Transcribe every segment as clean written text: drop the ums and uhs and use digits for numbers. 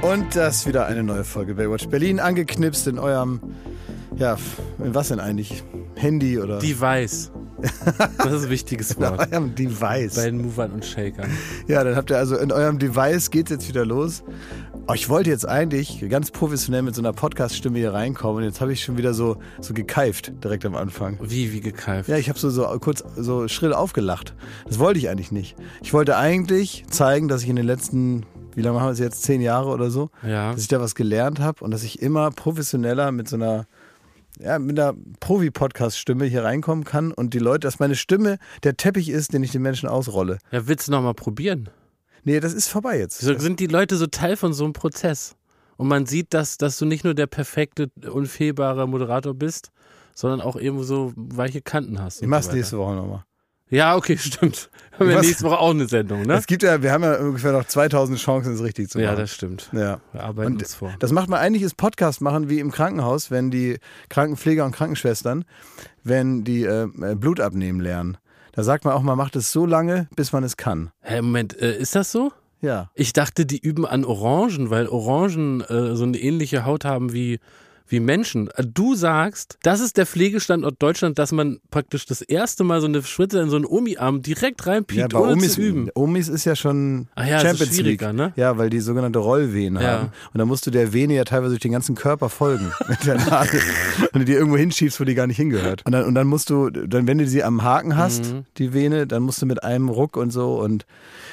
Und das ist wieder eine neue Folge Baywatch Berlin, angeknipst in eurem, ja, in was denn eigentlich? Handy oder? Device. Das ist ein wichtiges Wort. In eurem Device. Bei den Movern und Shakern. Ja, dann habt ihr also in eurem Device, geht's jetzt wieder los. Oh, ich wollte jetzt eigentlich ganz professionell mit so einer Podcast-Stimme hier reinkommen und jetzt habe ich schon wieder so gekeift direkt am Anfang. Wie gekeift? Ja, ich habe so kurz so schrill aufgelacht. Das wollte ich eigentlich nicht. Ich wollte eigentlich zeigen, dass ich in den letzten, wie lange machen wir es jetzt, 10 Jahre oder so, Ja. dass ich da was gelernt habe und dass ich immer professioneller mit so einer, ja, mit einer Profi-Podcast-Stimme hier reinkommen kann und die Leute, dass meine Stimme der Teppich ist, den ich den Menschen ausrolle. Ja, willst du noch mal probieren? Nee, das ist vorbei jetzt. So sind die Leute so Teil von so einem Prozess. Und man sieht, dass du nicht nur der perfekte, unfehlbare Moderator bist, sondern auch irgendwo so weiche Kanten hast. Ich mach's nächste Woche nochmal. Ja, okay, stimmt. Haben wir nächste Woche auch eine Sendung, ne? Es gibt ja, wir haben ja ungefähr noch 2000 Chancen, es richtig zu machen. Ja, das stimmt. Ja. Wir arbeiten Und uns vor. das macht man eigentlich, ist Podcast machen wie im Krankenhaus, wenn die Krankenpfleger und Krankenschwestern, wenn die Blut abnehmen lernen. Da sagt man auch, man macht es so lange, bis man es kann. Hä, Moment, ist das so? Ja. Ich dachte, die üben an Orangen, weil Orangen so eine ähnliche Haut haben wie Menschen. Du sagst, das ist der Pflegestandort Deutschland, dass man praktisch das erste Mal so eine Spritze in so einen Omi-Arm direkt reinpiekt, Ja, ohne Omis, zu üben. Omis ist ja schon Ach ja, das ist Champions League. schwieriger, ne? Ja, weil die sogenannte Rollvenen Ja. haben. Und da musst du der Vene ja teilweise durch den ganzen Körper folgen mit der Nadel. Und du die irgendwo hinschiebst, wo die gar nicht hingehört. Und dann musst du, wenn du sie am Haken hast, die Vene, dann musst du mit einem Ruck und so. Und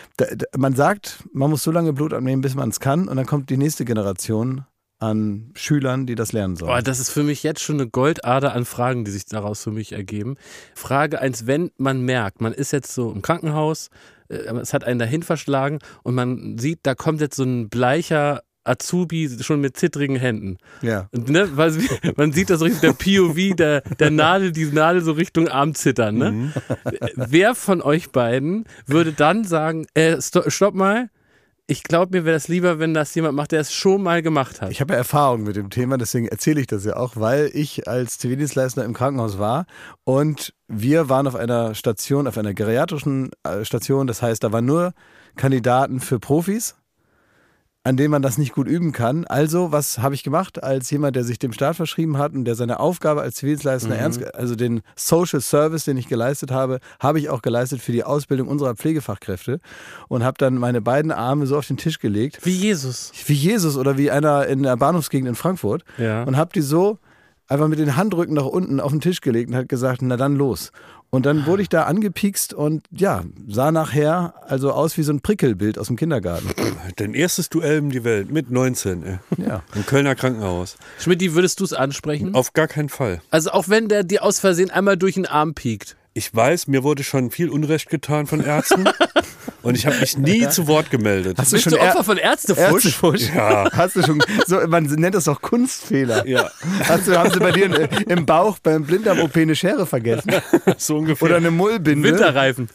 man sagt, man muss so lange Blut abnehmen, bis man es kann. Und dann kommt die nächste Generation an Schülern, die das lernen sollen. Boah, das ist für mich jetzt schon eine Goldader an Fragen, die sich daraus für mich ergeben. Frage 1, wenn man merkt, man ist jetzt so im Krankenhaus, es hat einen dahin verschlagen und man sieht, da kommt jetzt so ein bleicher Azubi schon mit zittrigen Händen. Ja. Und, ne, man sieht das so richtig, der POV, der Nadel, die Nadel so Richtung Arm zittern. Ne? Wer von euch beiden würde dann sagen, stopp mal, ich glaube, mir wäre das lieber, wenn das jemand macht, der es schon mal gemacht hat. Ich habe ja Erfahrung mit dem Thema, deswegen erzähle ich das ja auch, weil ich als Zivildienstleister im Krankenhaus war und wir waren auf einer Station, auf einer geriatrischen Station, das heißt, da waren nur Kandidaten für Profis, an denen man das nicht gut üben kann. Also, was habe ich gemacht als jemand, der sich dem Staat verschrieben hat und der seine Aufgabe als Zivildienstleister ernst, also den Social Service, den ich geleistet habe, habe ich auch geleistet für die Ausbildung unserer Pflegefachkräfte und habe dann meine beiden Arme so auf den Tisch gelegt. Wie Jesus. Wie Jesus oder wie einer in der Bahnhofsgegend in Frankfurt. Ja. Und habe die so einfach mit den Handrücken nach unten auf den Tisch gelegt und hat gesagt, na dann los. Und dann wurde ich da angepiekst und ja, sah nachher also aus wie so ein Prickelbild aus dem Kindergarten. Dein erstes Duell um die Welt mit 19, ey. Ja. Im Kölner Krankenhaus. Schmidti, würdest du es ansprechen? Auf gar keinen Fall. Also auch wenn der dir aus Versehen einmal durch den Arm piekt. Ich weiß, mir wurde schon viel Unrecht getan von Ärzten und ich habe mich nie zu Wort gemeldet. Hast du Bist schon du Opfer von Ärztefusch? Ja. Hast du schon, so, man nennt das auch Kunstfehler. Ja, Haben sie bei dir im Bauch beim Blinddarm-OP eine Schere vergessen? so ungefähr. Oder eine Mullbinde? Winterreifen.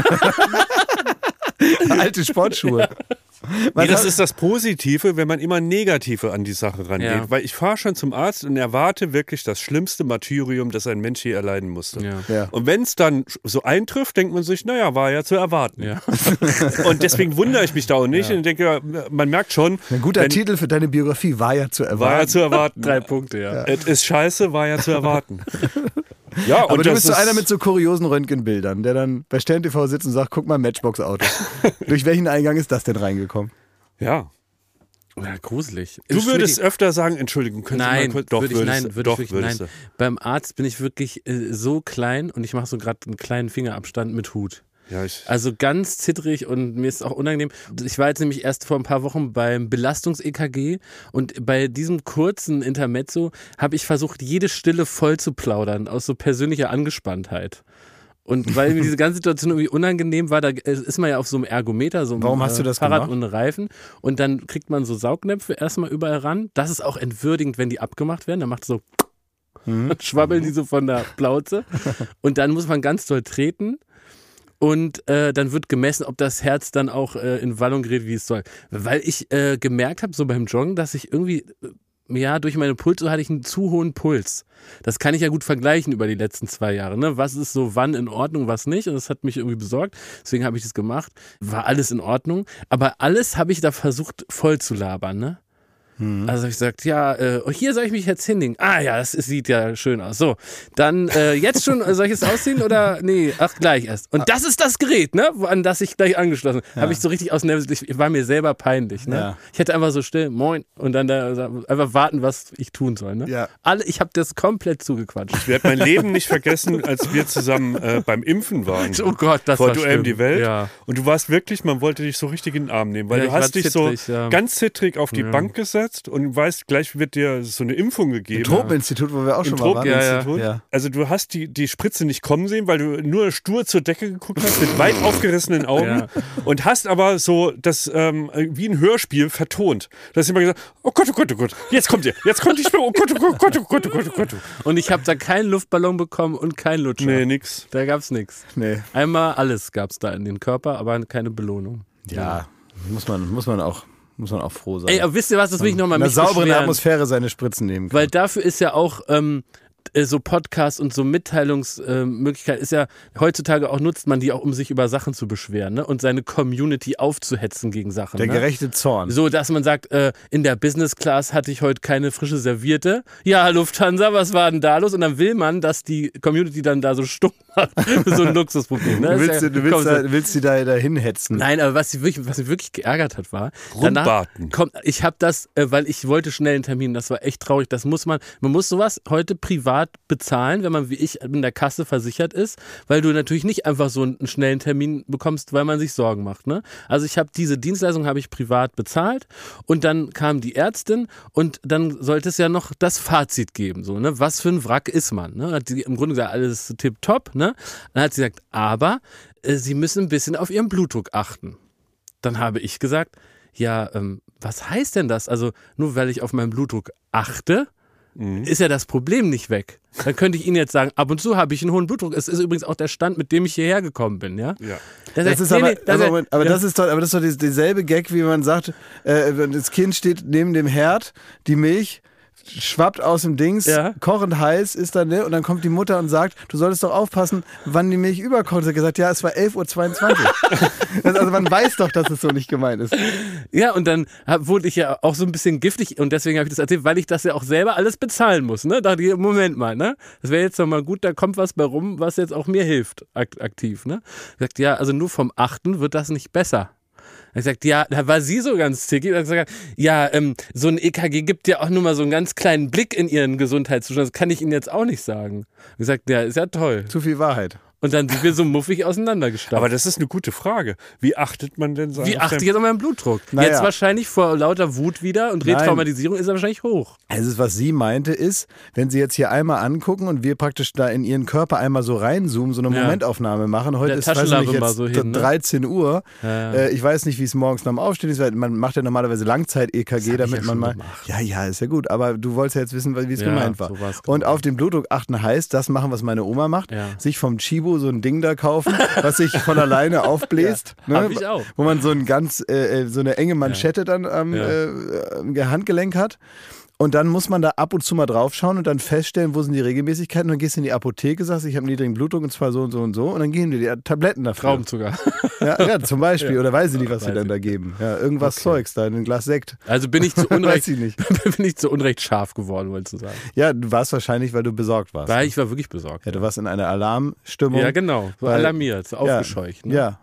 Alte Sportschuhe. Nee, das ist das Positive, wenn man immer Negative an die Sache rangeht. Ja. Weil ich fahre schon zum Arzt und erwarte wirklich das schlimmste Martyrium, das ein Mensch je erleiden musste. Ja. Ja. Und wenn es dann so eintrifft, denkt man sich, naja, war ja zu erwarten. Ja. Und deswegen wundere ich mich da auch nicht. Und denke, ja, man merkt schon, Ein guter Titel für deine Biografie war ja zu erwarten. war ja zu erwarten. 3 Punkte, ja. Es ist scheiße, war ja zu erwarten. Ja, und Aber du das bist so ist einer mit so kuriosen Röntgenbildern, der dann bei Stern TV sitzt und sagt, guck mal, Matchbox-Auto. Durch welchen Eingang ist das denn reingekommen? Ja. Ja, gruselig. Du würdest öfter sagen, Entschuldigung, können Sie Nein, mal kurz... Doch, würde ich, würdest nein, du. würde Doch, ich wirklich, würdest nein. du. Beim Arzt bin ich wirklich so klein und ich mache so gerade einen kleinen Fingerabstand mit Hut. Ja, Also ganz zittrig und mir ist auch unangenehm. Ich war jetzt nämlich erst vor ein paar Wochen beim Belastungs-EKG und bei diesem kurzen Intermezzo habe ich versucht, jede Stille voll zu plaudern aus so persönlicher Angespanntheit. Und weil mir diese ganze Situation irgendwie unangenehm war, da ist man ja auf so einem Ergometer, so einem Warum hast du das Fahrrad gemacht? ohne Reifen. Und dann kriegt man so Saugnäpfe erstmal überall ran. Das ist auch entwürdigend, wenn die abgemacht werden. Dann macht so, dann schwabbeln die so von der Plauze. Und dann muss man ganz doll treten. Und dann wird gemessen, ob das Herz dann auch in Wallung gerät, wie es soll. Weil ich gemerkt habe, so beim Joggen, dass ich irgendwie, durch meine Pulsuhr hatte ich einen zu hohen Puls. Das kann ich ja gut vergleichen über die letzten 2 Jahre. Ne? Was ist so wann in Ordnung, was nicht? Und das hat mich irgendwie besorgt. Deswegen habe ich das gemacht. War alles in Ordnung. Aber alles habe ich da versucht voll zu labern. Ne? Also hab ich gesagt, ja, hier soll ich mich jetzt hinlegen. Ah ja, sieht ja schön aus. So, dann jetzt schon, soll ich es ausziehen oder nee, ach gleich erst. Und das ist das Gerät, ne, an das ich gleich angeschlossen habe. Habe ich so richtig aus ich war mir selber peinlich, ne. Ja. Ich hätte einfach so still, moin, und dann da einfach warten, was ich tun soll, ne. Ja. Ich habe das komplett zugequatscht. Ich werde mein Leben nicht vergessen, als wir zusammen beim Impfen waren. Oh Gott, das vor war Duell schlimm. die Welt. Ja. Und du warst wirklich, man wollte dich so richtig in den Arm nehmen, weil Ja, du ich war hast dich zittrig, so ja. ganz zittrig auf die Bank gesetzt und du weißt, gleich wird dir so eine Impfung gegeben. Tropeninstitut, wo wir auch schon mal waren. Tropeninstitut. Ja. Also du hast die Spritze nicht kommen sehen, weil du nur stur zur Decke geguckt hast mit weit aufgerissenen Augen und hast aber so das wie ein Hörspiel vertont. Du hast immer gesagt, oh Gott, jetzt kommt die Spritze, oh Gott, oh Gott, oh Gott, oh Gott, oh Gott. Und ich habe da keinen Luftballon bekommen und keinen Lutscher. Nee, nix. Da gab's nichts. Nee. Einmal alles gab's da in den Körper, aber keine Belohnung. Ja, muss man auch froh sein. Ey, aber wisst ihr was, das will ich nochmal in einer mich sauberen beschweren. Atmosphäre seine Spritzen nehmen kann. Weil dafür ist ja auch so Podcast und so Mitteilungsmöglichkeit ist ja heutzutage auch, nutzt man die auch, um sich über Sachen zu beschweren, ne? Und seine Community aufzuhetzen gegen Sachen. Der ne? gerechte Zorn. So, dass man sagt, in der Business Class hatte ich heute keine frische Serviette. Ja, Lufthansa, was war denn da los? Und dann will man, dass die Community dann da so stumm macht. So ein Luxusproblem. Ne? Du willst sie da hinhetzen. Nein, aber was mich wirklich geärgert hat, war, Rumbaten. ich habe das, weil ich wollte schnell einen Termin, das war echt traurig, man muss sowas heute privat bezahlen, wenn man wie ich in der Kasse versichert ist, weil du natürlich nicht einfach so einen schnellen Termin bekommst, weil man sich Sorgen macht. Ne? Also ich habe diese Dienstleistung habe ich privat bezahlt und dann kam die Ärztin und dann sollte es ja noch das Fazit geben, so, ne? Was für ein Wrack ist man? Ne? Hat die im Grunde gesagt, alles tipptopp, ne? Dann hat sie gesagt, aber Sie müssen ein bisschen auf Ihren Blutdruck achten. Dann habe ich gesagt, ja, was heißt denn das? Also nur weil ich auf meinen Blutdruck achte, ist ja das Problem nicht weg. Dann könnte ich Ihnen jetzt sagen, ab und zu habe ich einen hohen Blutdruck. Es ist übrigens auch der Stand, mit dem ich hierher gekommen bin. Ja. Das ist doch dieselbe Gag, wie man sagt, das Kind steht neben dem Herd, die Milch schwappt aus dem Dings, kochend heiß ist dann, ne? Und dann kommt die Mutter und sagt, du solltest doch aufpassen, wann die Milch überkocht. Sie hat gesagt, ja, es war 11:22 Uhr. Also man weiß doch, dass es so nicht gemeint ist. Ja, und dann wurde ich ja auch so ein bisschen giftig und deswegen habe ich das erzählt, weil ich das ja auch selber alles bezahlen muss. Ne? Da dachte ich, Moment mal, ne? Das wäre jetzt nochmal gut, da kommt was bei rum, was jetzt auch mir hilft, aktiv. Ne? Ich sagte, ja, also nur vom Achten wird das nicht besser. Er sagt, ja, da war sie so ganz zickig. Er hat gesagt, ja, so ein EKG gibt ja auch nur mal so einen ganz kleinen Blick in ihren Gesundheitszustand. Das kann ich Ihnen jetzt auch nicht sagen. Er sagt, ja, ist ja toll. Zu viel Wahrheit. Und dann sind wir so muffig auseinandergestanden. Aber das ist eine gute Frage. Wie achtet man denn so? Wie achte ich jetzt auf meinen Blutdruck? Naja. Jetzt wahrscheinlich vor lauter Wut wieder und Retraumatisierung ist er wahrscheinlich hoch. Also was sie meinte ist, wenn sie jetzt hier einmal angucken und wir praktisch da in ihren Körper einmal so reinzoomen, so eine Momentaufnahme machen. Heute ist, weiß nicht, jetzt so hin, ne? 13 Uhr. Ja. Ich weiß nicht, wie es morgens nach dem Aufstehen ist, weil man macht ja normalerweise Langzeit-EKG, damit man mal... gemacht. Ja, ist ja gut, aber du wolltest ja jetzt wissen, wie es gemeint war. So war's Und gemeint. auf den Blutdruck achten heißt, das machen, was meine Oma macht, sich vom Chibo so ein Ding da kaufen, was sich von alleine aufbläst. Ne? Hab ich auch. Wo man so ein so eine enge Manschette dann am Handgelenk hat. Und dann muss man da ab und zu mal drauf schauen und dann feststellen, wo sind die Regelmäßigkeiten. Und dann gehst du in die Apotheke, sagst, ich habe niedrigen Blutdruck und zwar so und so und so. Und dann geben dir die Tabletten dafür. Traubenzucker. Ja, zum Beispiel. Ja. Oder weiß ich nicht, was sie dann da geben. Ja, irgendwas Zeugs da, in ein Glas Sekt. Also bin ich zu Unrecht, Weiß ich nicht. bin ich zu Unrecht scharf geworden, wolltest du sagen. Ja, du warst wahrscheinlich, weil du besorgt warst. Weil ich war wirklich besorgt. Ja, du warst in einer Alarmstimmung. Ja, genau. So alarmiert, so aufgescheucht. Ne? Ja.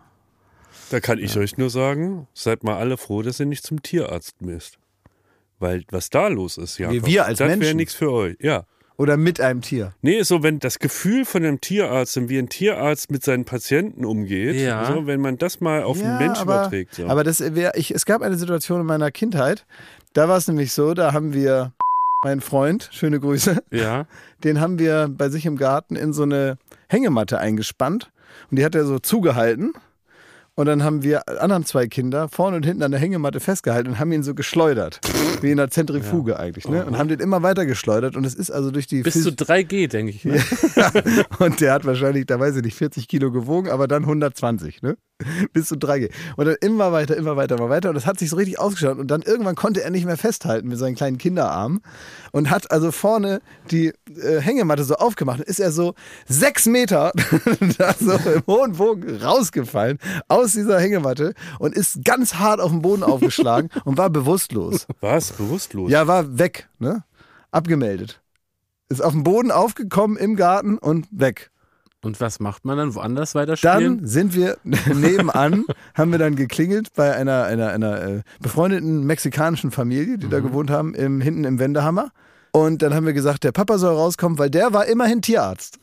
Da kann ich euch nur sagen, seid mal alle froh, dass ihr nicht zum Tierarzt müsst. Weil was da los ist, Jakob, wir als das wäre Menschen. nichts für euch. Ja. Oder mit einem Tier. Nee, so wenn das Gefühl von einem Tierarzt und wie ein Tierarzt mit seinen Patienten umgeht, so, wenn man das mal auf einen Menschen überträgt. So. Aber es gab eine Situation in meiner Kindheit, da war es nämlich so, da haben wir meinen Freund, schöne Grüße, den haben wir bei sich im Garten in so eine Hängematte eingespannt und die hat er so zugehalten. Und dann haben wir anderen 2 Kinder vorne und hinten an der Hängematte festgehalten und haben ihn so geschleudert. Wie in einer Zentrifuge eigentlich. Ne? Und haben den immer weiter geschleudert. Und es ist also durch die... Bis zu 3G, denke ich. Ne? Und der hat wahrscheinlich, da weiß ich nicht, 40 Kilo gewogen, aber dann 120. Ne? Bis zu 3G. Und dann immer weiter. Und das hat sich so richtig ausgeschaut. Und dann irgendwann konnte er nicht mehr festhalten mit seinen kleinen Kinderarmen und hat also vorne die Hängematte so aufgemacht. Dann ist er so 6 Meter da so im hohen Bogen rausgefallen aus dieser Hängematte und ist ganz hart auf den Boden aufgeschlagen und war bewusstlos. Was? Bewusstlos? Ja, war weg, ne? Abgemeldet. Ist auf den Boden aufgekommen im Garten und weg. Und was macht man dann? Woanders weiterspielen? Dann sind wir nebenan, haben wir dann geklingelt bei einer befreundeten mexikanischen Familie, die da gewohnt haben, hinten im Wendehammer. Und dann haben wir gesagt, der Papa soll rauskommen, weil der war immerhin Tierarzt.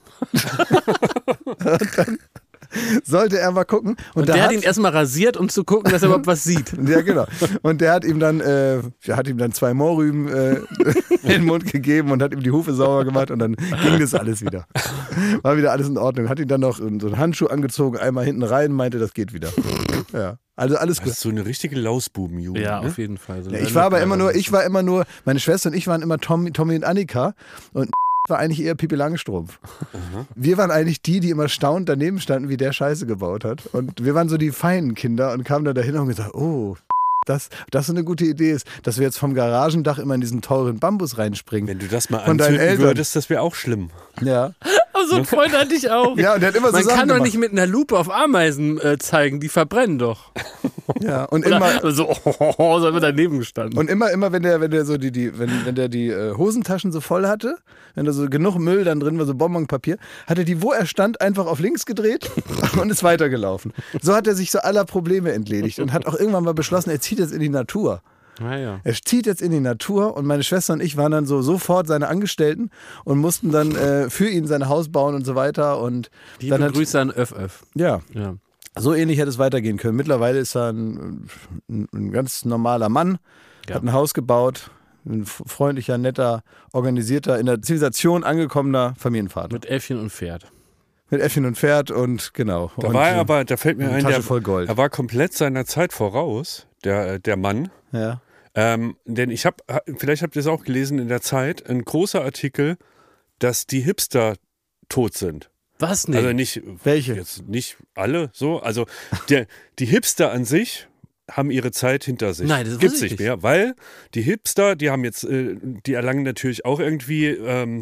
Und dann sollte er mal gucken. Und der hat ihn erstmal rasiert, um zu gucken, dass er überhaupt was sieht. Ja, genau. Und der hat ihm dann 2 Mohrrüben in den Mund gegeben und hat ihm die Hufe sauber gemacht und dann ging das alles wieder. War wieder alles in Ordnung. Hat ihn dann noch so einen Handschuh angezogen, einmal hinten rein, meinte, das geht wieder. Ja. Also alles gut. Das ist so eine richtige Lausbubenjugend. Ja, ne? auf jeden Fall. So Ja, ich war immer nur, meine Schwester und ich waren immer Tommy und Annika und war eigentlich eher Pippi Langstrumpf. Wir waren eigentlich die immer staunend daneben standen, wie der Scheiße gebaut hat. Und wir waren so die feinen Kinder und kamen dann dahin und gesagt, oh, das so eine gute Idee ist, dass wir jetzt vom Garagendach immer in diesen teuren Bambus reinspringen. Wenn du das mal Von deinen anzünden Eltern. würdest, das wäre auch schlimm. Ja. Aber so ein Freund hatte ich auch. Ja, und der hat immer so Man Sachen kann doch gemacht. nicht mit einer Lupe auf Ameisen zeigen, die verbrennen doch. Ja, und Oder immer so, so haben wir daneben gestanden. und immer wenn der so wenn der die Hosentaschen so voll hatte, wenn da so genug Müll dann drin war, so Bonbonpapier, hat er die, wo er stand, einfach auf links gedreht und ist weitergelaufen. So hat er sich so aller Probleme entledigt und hat auch irgendwann mal beschlossen, er zieht jetzt in die Natur. Ja. Er zieht jetzt in die Natur und meine Schwester und ich waren dann so sofort seine Angestellten und mussten dann für ihn sein Haus bauen und so weiter. Und Liebe dann Grüße an Öff. ja, Ja. so ähnlich hätte es weitergehen können. Mittlerweile ist er ein ganz normaler Mann, hat ein Haus gebaut, ein freundlicher, netter, organisierter, in der Zivilisation angekommener Familienvater. Mit Äffchen und Pferd. Mit Äffchen und Pferd und genau. Da und, war er aber, da fällt mir eine ein, Tasche voll Gold. er war komplett seiner Zeit voraus, der Mann. Ja. Denn vielleicht habt ihr es auch gelesen in der Zeit, ein großer Artikel, dass die Hipster tot sind. Was nicht? Also nicht, Welche? jetzt nicht alle so, also die Hipster an sich haben ihre Zeit hinter sich. Nein, das gibt's wusste ich nicht mehr, weil die Hipster, die haben jetzt, die erlangen natürlich auch irgendwie,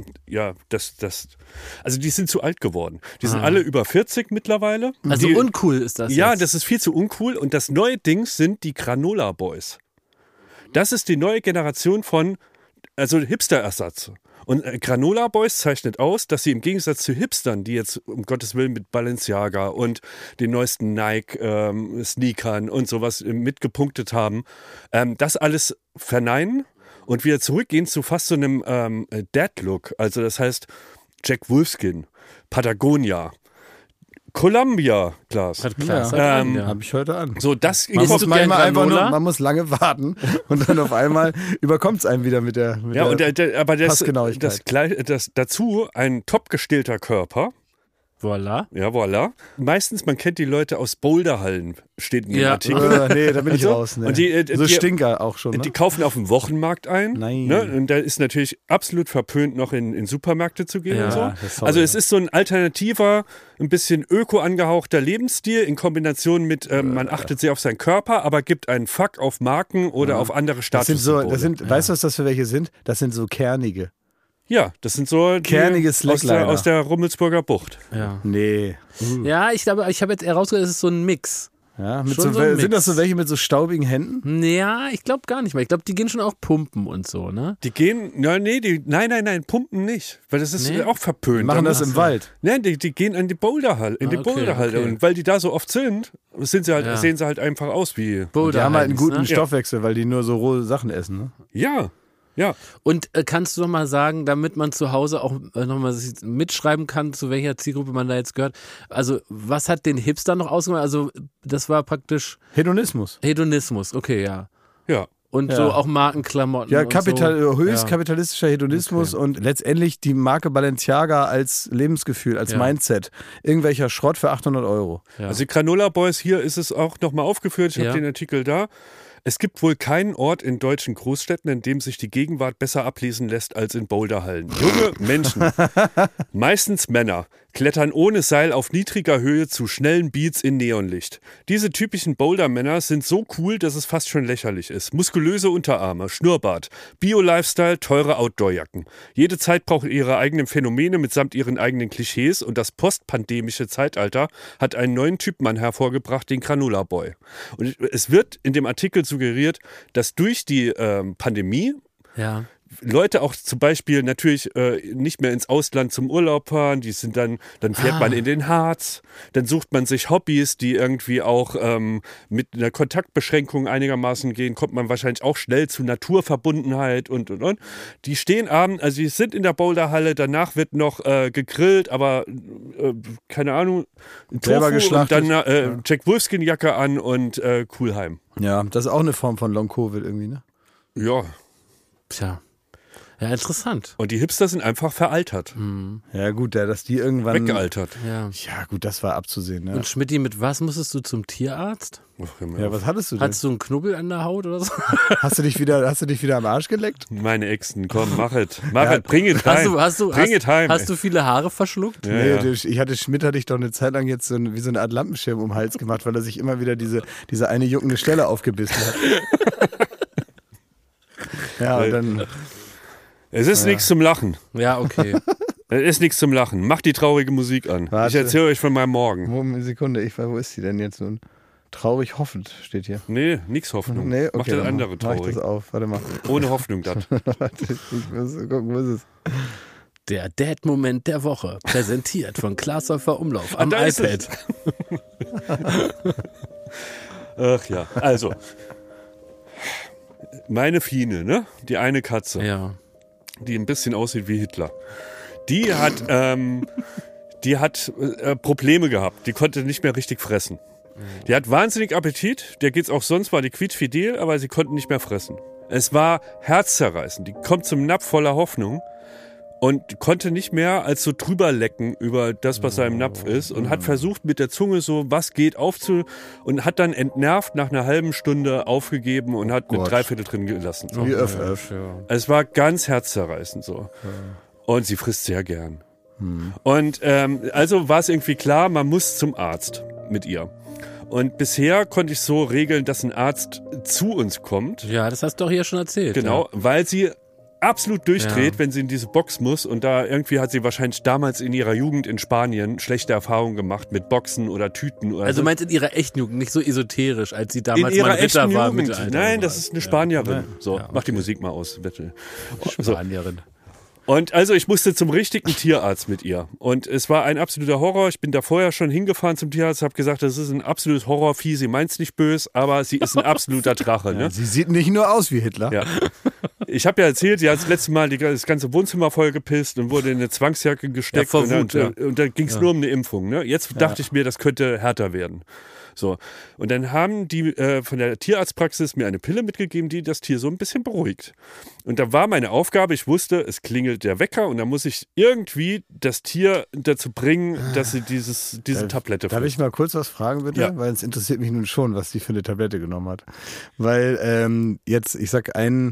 also die sind zu alt geworden. Die sind alle über 40 mittlerweile. Also die, uncool ist das Ja, jetzt. das ist viel zu uncool und das neue Ding sind die Granola Boys. Das ist die neue Generation von, also Hipster-Ersatz. Und Granola Boys zeichnet aus, dass sie im Gegensatz zu Hipstern, die jetzt um Gottes Willen mit Balenciaga und den neuesten Nike-Sneakern und sowas mitgepunktet haben, das alles verneinen und wieder zurückgehen zu fast so einem Dad-Look. Also das heißt Jack Wolfskin, Patagonia, Columbia, Klaas. Hat Klaas Ja. an, ja. Habe ich heute an. So, das Man muss, du gern manchmal einfach nur, Granola? man muss lange warten und dann auf einmal überkommt es einem wieder mit der Ja, und aber Passgenauigkeit. das dazu ein top gestellter Körper. Voilà. Ja, voilà. Meistens, man kennt die Leute aus Boulderhallen, steht in dem Ja. Artikel. Nee, da bin ich So? raus. Ne. Und die, so die- Stinker auch schon. Ne? Die kaufen auf dem Wochenmarkt ein. Nein. Ne? Und da ist natürlich absolut verpönt, noch in Supermärkte zu gehen Ja, und so. das ist Also sorry, es ist so ein alternativer, ein bisschen öko angehauchter Lebensstil in Kombination mit, man achtet sehr auf seinen Körper, aber gibt einen Fuck auf Marken oder auf andere das sind so, Statussymbole. weißt du, was das für welche sind? Das sind so kernige. Ja, das sind so die Kernige aus Slackliner. aus der Rummelsburger Bucht. Ja. Nee. Ja, ich glaube, ich habe jetzt herausgehört, es ist so ein Mix. Ja, mit Schon so, so ein sind das so Mix. welche mit so staubigen Händen? Ja, ich glaube gar nicht mal. Ich glaube, die gehen schon auch pumpen und so, ne? Die gehen, nein, pumpen nicht, weil das ist Nee? auch verpönt. Machen das im Wald. Nein, die gehen an die Boulderhalle, Okay. Und weil die da so oft sind, sehen sie halt einfach aus wie, Die haben halt einen guten ne? Stoffwechsel, weil die nur so rohe Sachen essen. Ne? ja. Und kannst du noch mal sagen, damit man zu Hause auch noch mal mitschreiben kann, zu welcher Zielgruppe man da jetzt gehört? Also, was hat den Hipster noch ausgemacht? Also, das war praktisch Hedonismus. Hedonismus, okay, ja. Ja. Und Ja. so auch Markenklamotten. Ja, und höchst so. kapitalistischer Hedonismus und letztendlich die Marke Balenciaga als Lebensgefühl, als Ja. Mindset. Irgendwelcher Schrott für 800 €. Ja. Also die Granola Boys, hier ist es auch nochmal aufgeführt, ich Ja. habe den Artikel da. Es gibt wohl keinen Ort in deutschen Großstädten, in dem sich die Gegenwart besser ablesen lässt als in Boulderhallen. Junge Menschen, meistens Männer, klettern ohne Seil auf niedriger Höhe zu schnellen Beats in Neonlicht. Diese typischen Boulder-Männer sind so cool, dass es fast schon lächerlich ist. Muskulöse Unterarme, Schnurrbart, Bio-Lifestyle, teure Outdoor-Jacken. Jede Zeit braucht ihre eigenen Phänomene mitsamt ihren eigenen Klischees und das postpandemische Zeitalter hat einen neuen Typ Mann hervorgebracht, den Granola Boy. Und es wird in dem Artikel suggeriert, dass durch die Pandemie Ja. Leute auch zum Beispiel natürlich nicht mehr ins Ausland zum Urlaub fahren, die sind dann fährt man in den Harz, dann sucht man sich Hobbys, die irgendwie auch mit einer Kontaktbeschränkung einigermaßen gehen, kommt man wahrscheinlich auch schnell zu Naturverbundenheit und. Die stehen abends, also die sind in der Boulderhalle, danach wird noch gegrillt, aber keine Ahnung, Selber Tofu geschlachtet. und dann Jack Wolfskin-Jacke an und Coolheim. Ja, das ist auch eine Form von Long-Covid irgendwie, ne? Ja, Tja. Ja, interessant. und die Hipster sind einfach veraltert, Ja, gut, dass die irgendwann. weggealtert. Ja. Ja, gut, das war abzusehen, ne? Und Schmidti, mit was musstest du zum Tierarzt? Ja, was hattest du denn? Hattest du einen Knubbel an der Haut oder so? Hast du dich wieder am Arsch geleckt? Meine Exen, komm, mach es. Bring es heim. Hast du viele Haare verschluckt? Ja, Nee, ja. Schmidt hatte ich doch eine Zeit lang jetzt wie so eine Art Lampenschirm um den Hals gemacht, weil er sich immer wieder diese eine juckende Stelle aufgebissen hat. Ja, und dann. Es ist nichts zum Lachen. Ja, okay. Es ist nichts zum Lachen. Macht die traurige Musik an. Warte. Ich erzähle euch von meinem Morgen. Eine Sekunde, wo ist sie denn jetzt nun? Traurig hoffend steht hier. Nee, nix Hoffnung. Nee, okay, Mach das dann andere mach ich traurig. das auf. Warte mal. Ohne Hoffnung das. Warte, ich muss gucken, wo ist es? Der Dad-Moment der Woche, präsentiert von Glashäufer Umlauf am da ist iPad. Ach ja, also. Meine Fine, ne? Die eine Katze, Ja. die ein bisschen aussieht wie Hitler. Die hat Probleme gehabt. Die konnte nicht mehr richtig fressen. Die hat wahnsinnig Appetit. Der geht's auch sonst, war die quietschfidel, aber sie konnte nicht mehr fressen. Es war herzzerreißend. Die kommt zum Napf voller Hoffnung und konnte nicht mehr als so drüber lecken über das, was da im Napf ist und hat versucht mit der Zunge so, was geht, und hat dann entnervt nach einer halben Stunde aufgegeben und hat mit Gott. 3/4 drin gelassen. Wie öff. Ja. Es war ganz herzzerreißend so. Und sie frisst sehr gern. Und also war es irgendwie klar, man muss zum Arzt mit ihr. Und bisher konnte ich so regeln, dass ein Arzt zu uns kommt. Ja, das hast du doch hier schon erzählt. Genau, weil sie absolut durchdreht, Ja. wenn sie in diese Box muss. Und da irgendwie hat sie wahrscheinlich damals in ihrer Jugend in Spanien schlechte Erfahrungen gemacht mit Boxen oder Tüten. Oder Also so. du meinst in ihrer echten Jugend, nicht so esoterisch, als sie damals in mal ihrer Ritter echten war. Jugend. Mittelalter Nein, war. das ist eine Spanierin. Ja. So, Ja, mach die Musik mal aus, bitte. So. Spanierin. Und also ich musste zum richtigen Tierarzt mit ihr. Und es war ein absoluter Horror. Ich bin da vorher schon hingefahren zum Tierarzt, habe gesagt, das ist ein absolutes Horrorvieh. Sie meint's nicht böse, aber sie ist ein absoluter Drache. Ne? Sie sieht nicht nur aus wie Hitler. Ja. Ich habe ja erzählt, sie hat das letzte Mal das ganze Wohnzimmer voll gepisst und wurde in eine Zwangsjacke gesteckt. Ja, vor Wut, und da ging es nur um eine Impfung. Ne? Jetzt dachte ich mir, das könnte härter werden. So. Und dann haben die von der Tierarztpraxis mir eine Pille mitgegeben, die das Tier so ein bisschen beruhigt. Und da war meine Aufgabe, ich wusste, es klingelt der Wecker und da muss ich irgendwie das Tier dazu bringen, dass sie diese Tablette Darf frisst. ich mal kurz was fragen, bitte? Ja. Weil es interessiert mich nun schon, was die für eine Tablette genommen hat. Weil jetzt, ich sag, ein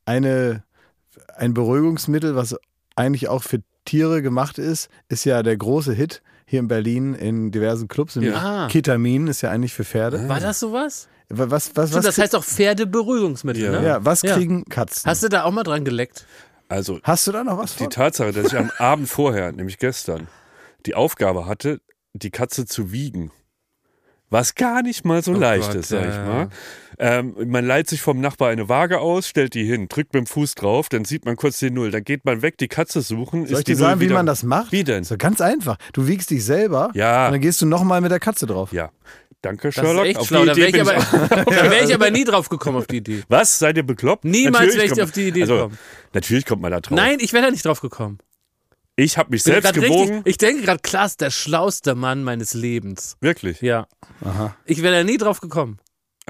Beruhigungsmittel, was eigentlich auch für Tiere gemacht ist ja der große Hit hier in Berlin in diversen Clubs. Ja. Ah. Ketamin ist ja eigentlich für Pferde. War das sowas? Was Stimmt, das heißt auch Pferdeberuhigungsmittel, Ja. ne? ja, was Ja. kriegen Katzen? Hast du da auch mal dran geleckt? Also Hast du da noch was die von? Tatsache, dass ich am Abend vorher, nämlich gestern, die Aufgabe hatte, die Katze zu wiegen. Was gar nicht mal so leicht Gott, ist, sag ich ja. mal. Man leiht sich vom Nachbar eine Waage aus, stellt die hin, drückt mit dem Fuß drauf, dann sieht man kurz den Null. Dann geht man weg, die Katze suchen. Soll ich ist die dir sagen, Null wie wieder- man das macht? Wie denn? So ganz einfach. Du wiegst dich selber Ja. und dann gehst du nochmal mit der Katze drauf. Ja. Danke, Das Sherlock. ist echt Auf schlau. die Da Idee wäre ich, bin aber, da wär ich aber nie drauf gekommen, auf die Idee. Was? Seid ihr bekloppt? Niemals Natürlich wäre ich kommt- auf die Idee also, gekommen. Natürlich kommt man da drauf. Nein, ich wäre da nicht drauf gekommen. Ich habe mich Bin selbst grad gewogen. richtig, ich denke gerade, Klaas, der schlauste Mann meines Lebens. Wirklich. Ja. Aha. Ich wäre da nie drauf gekommen.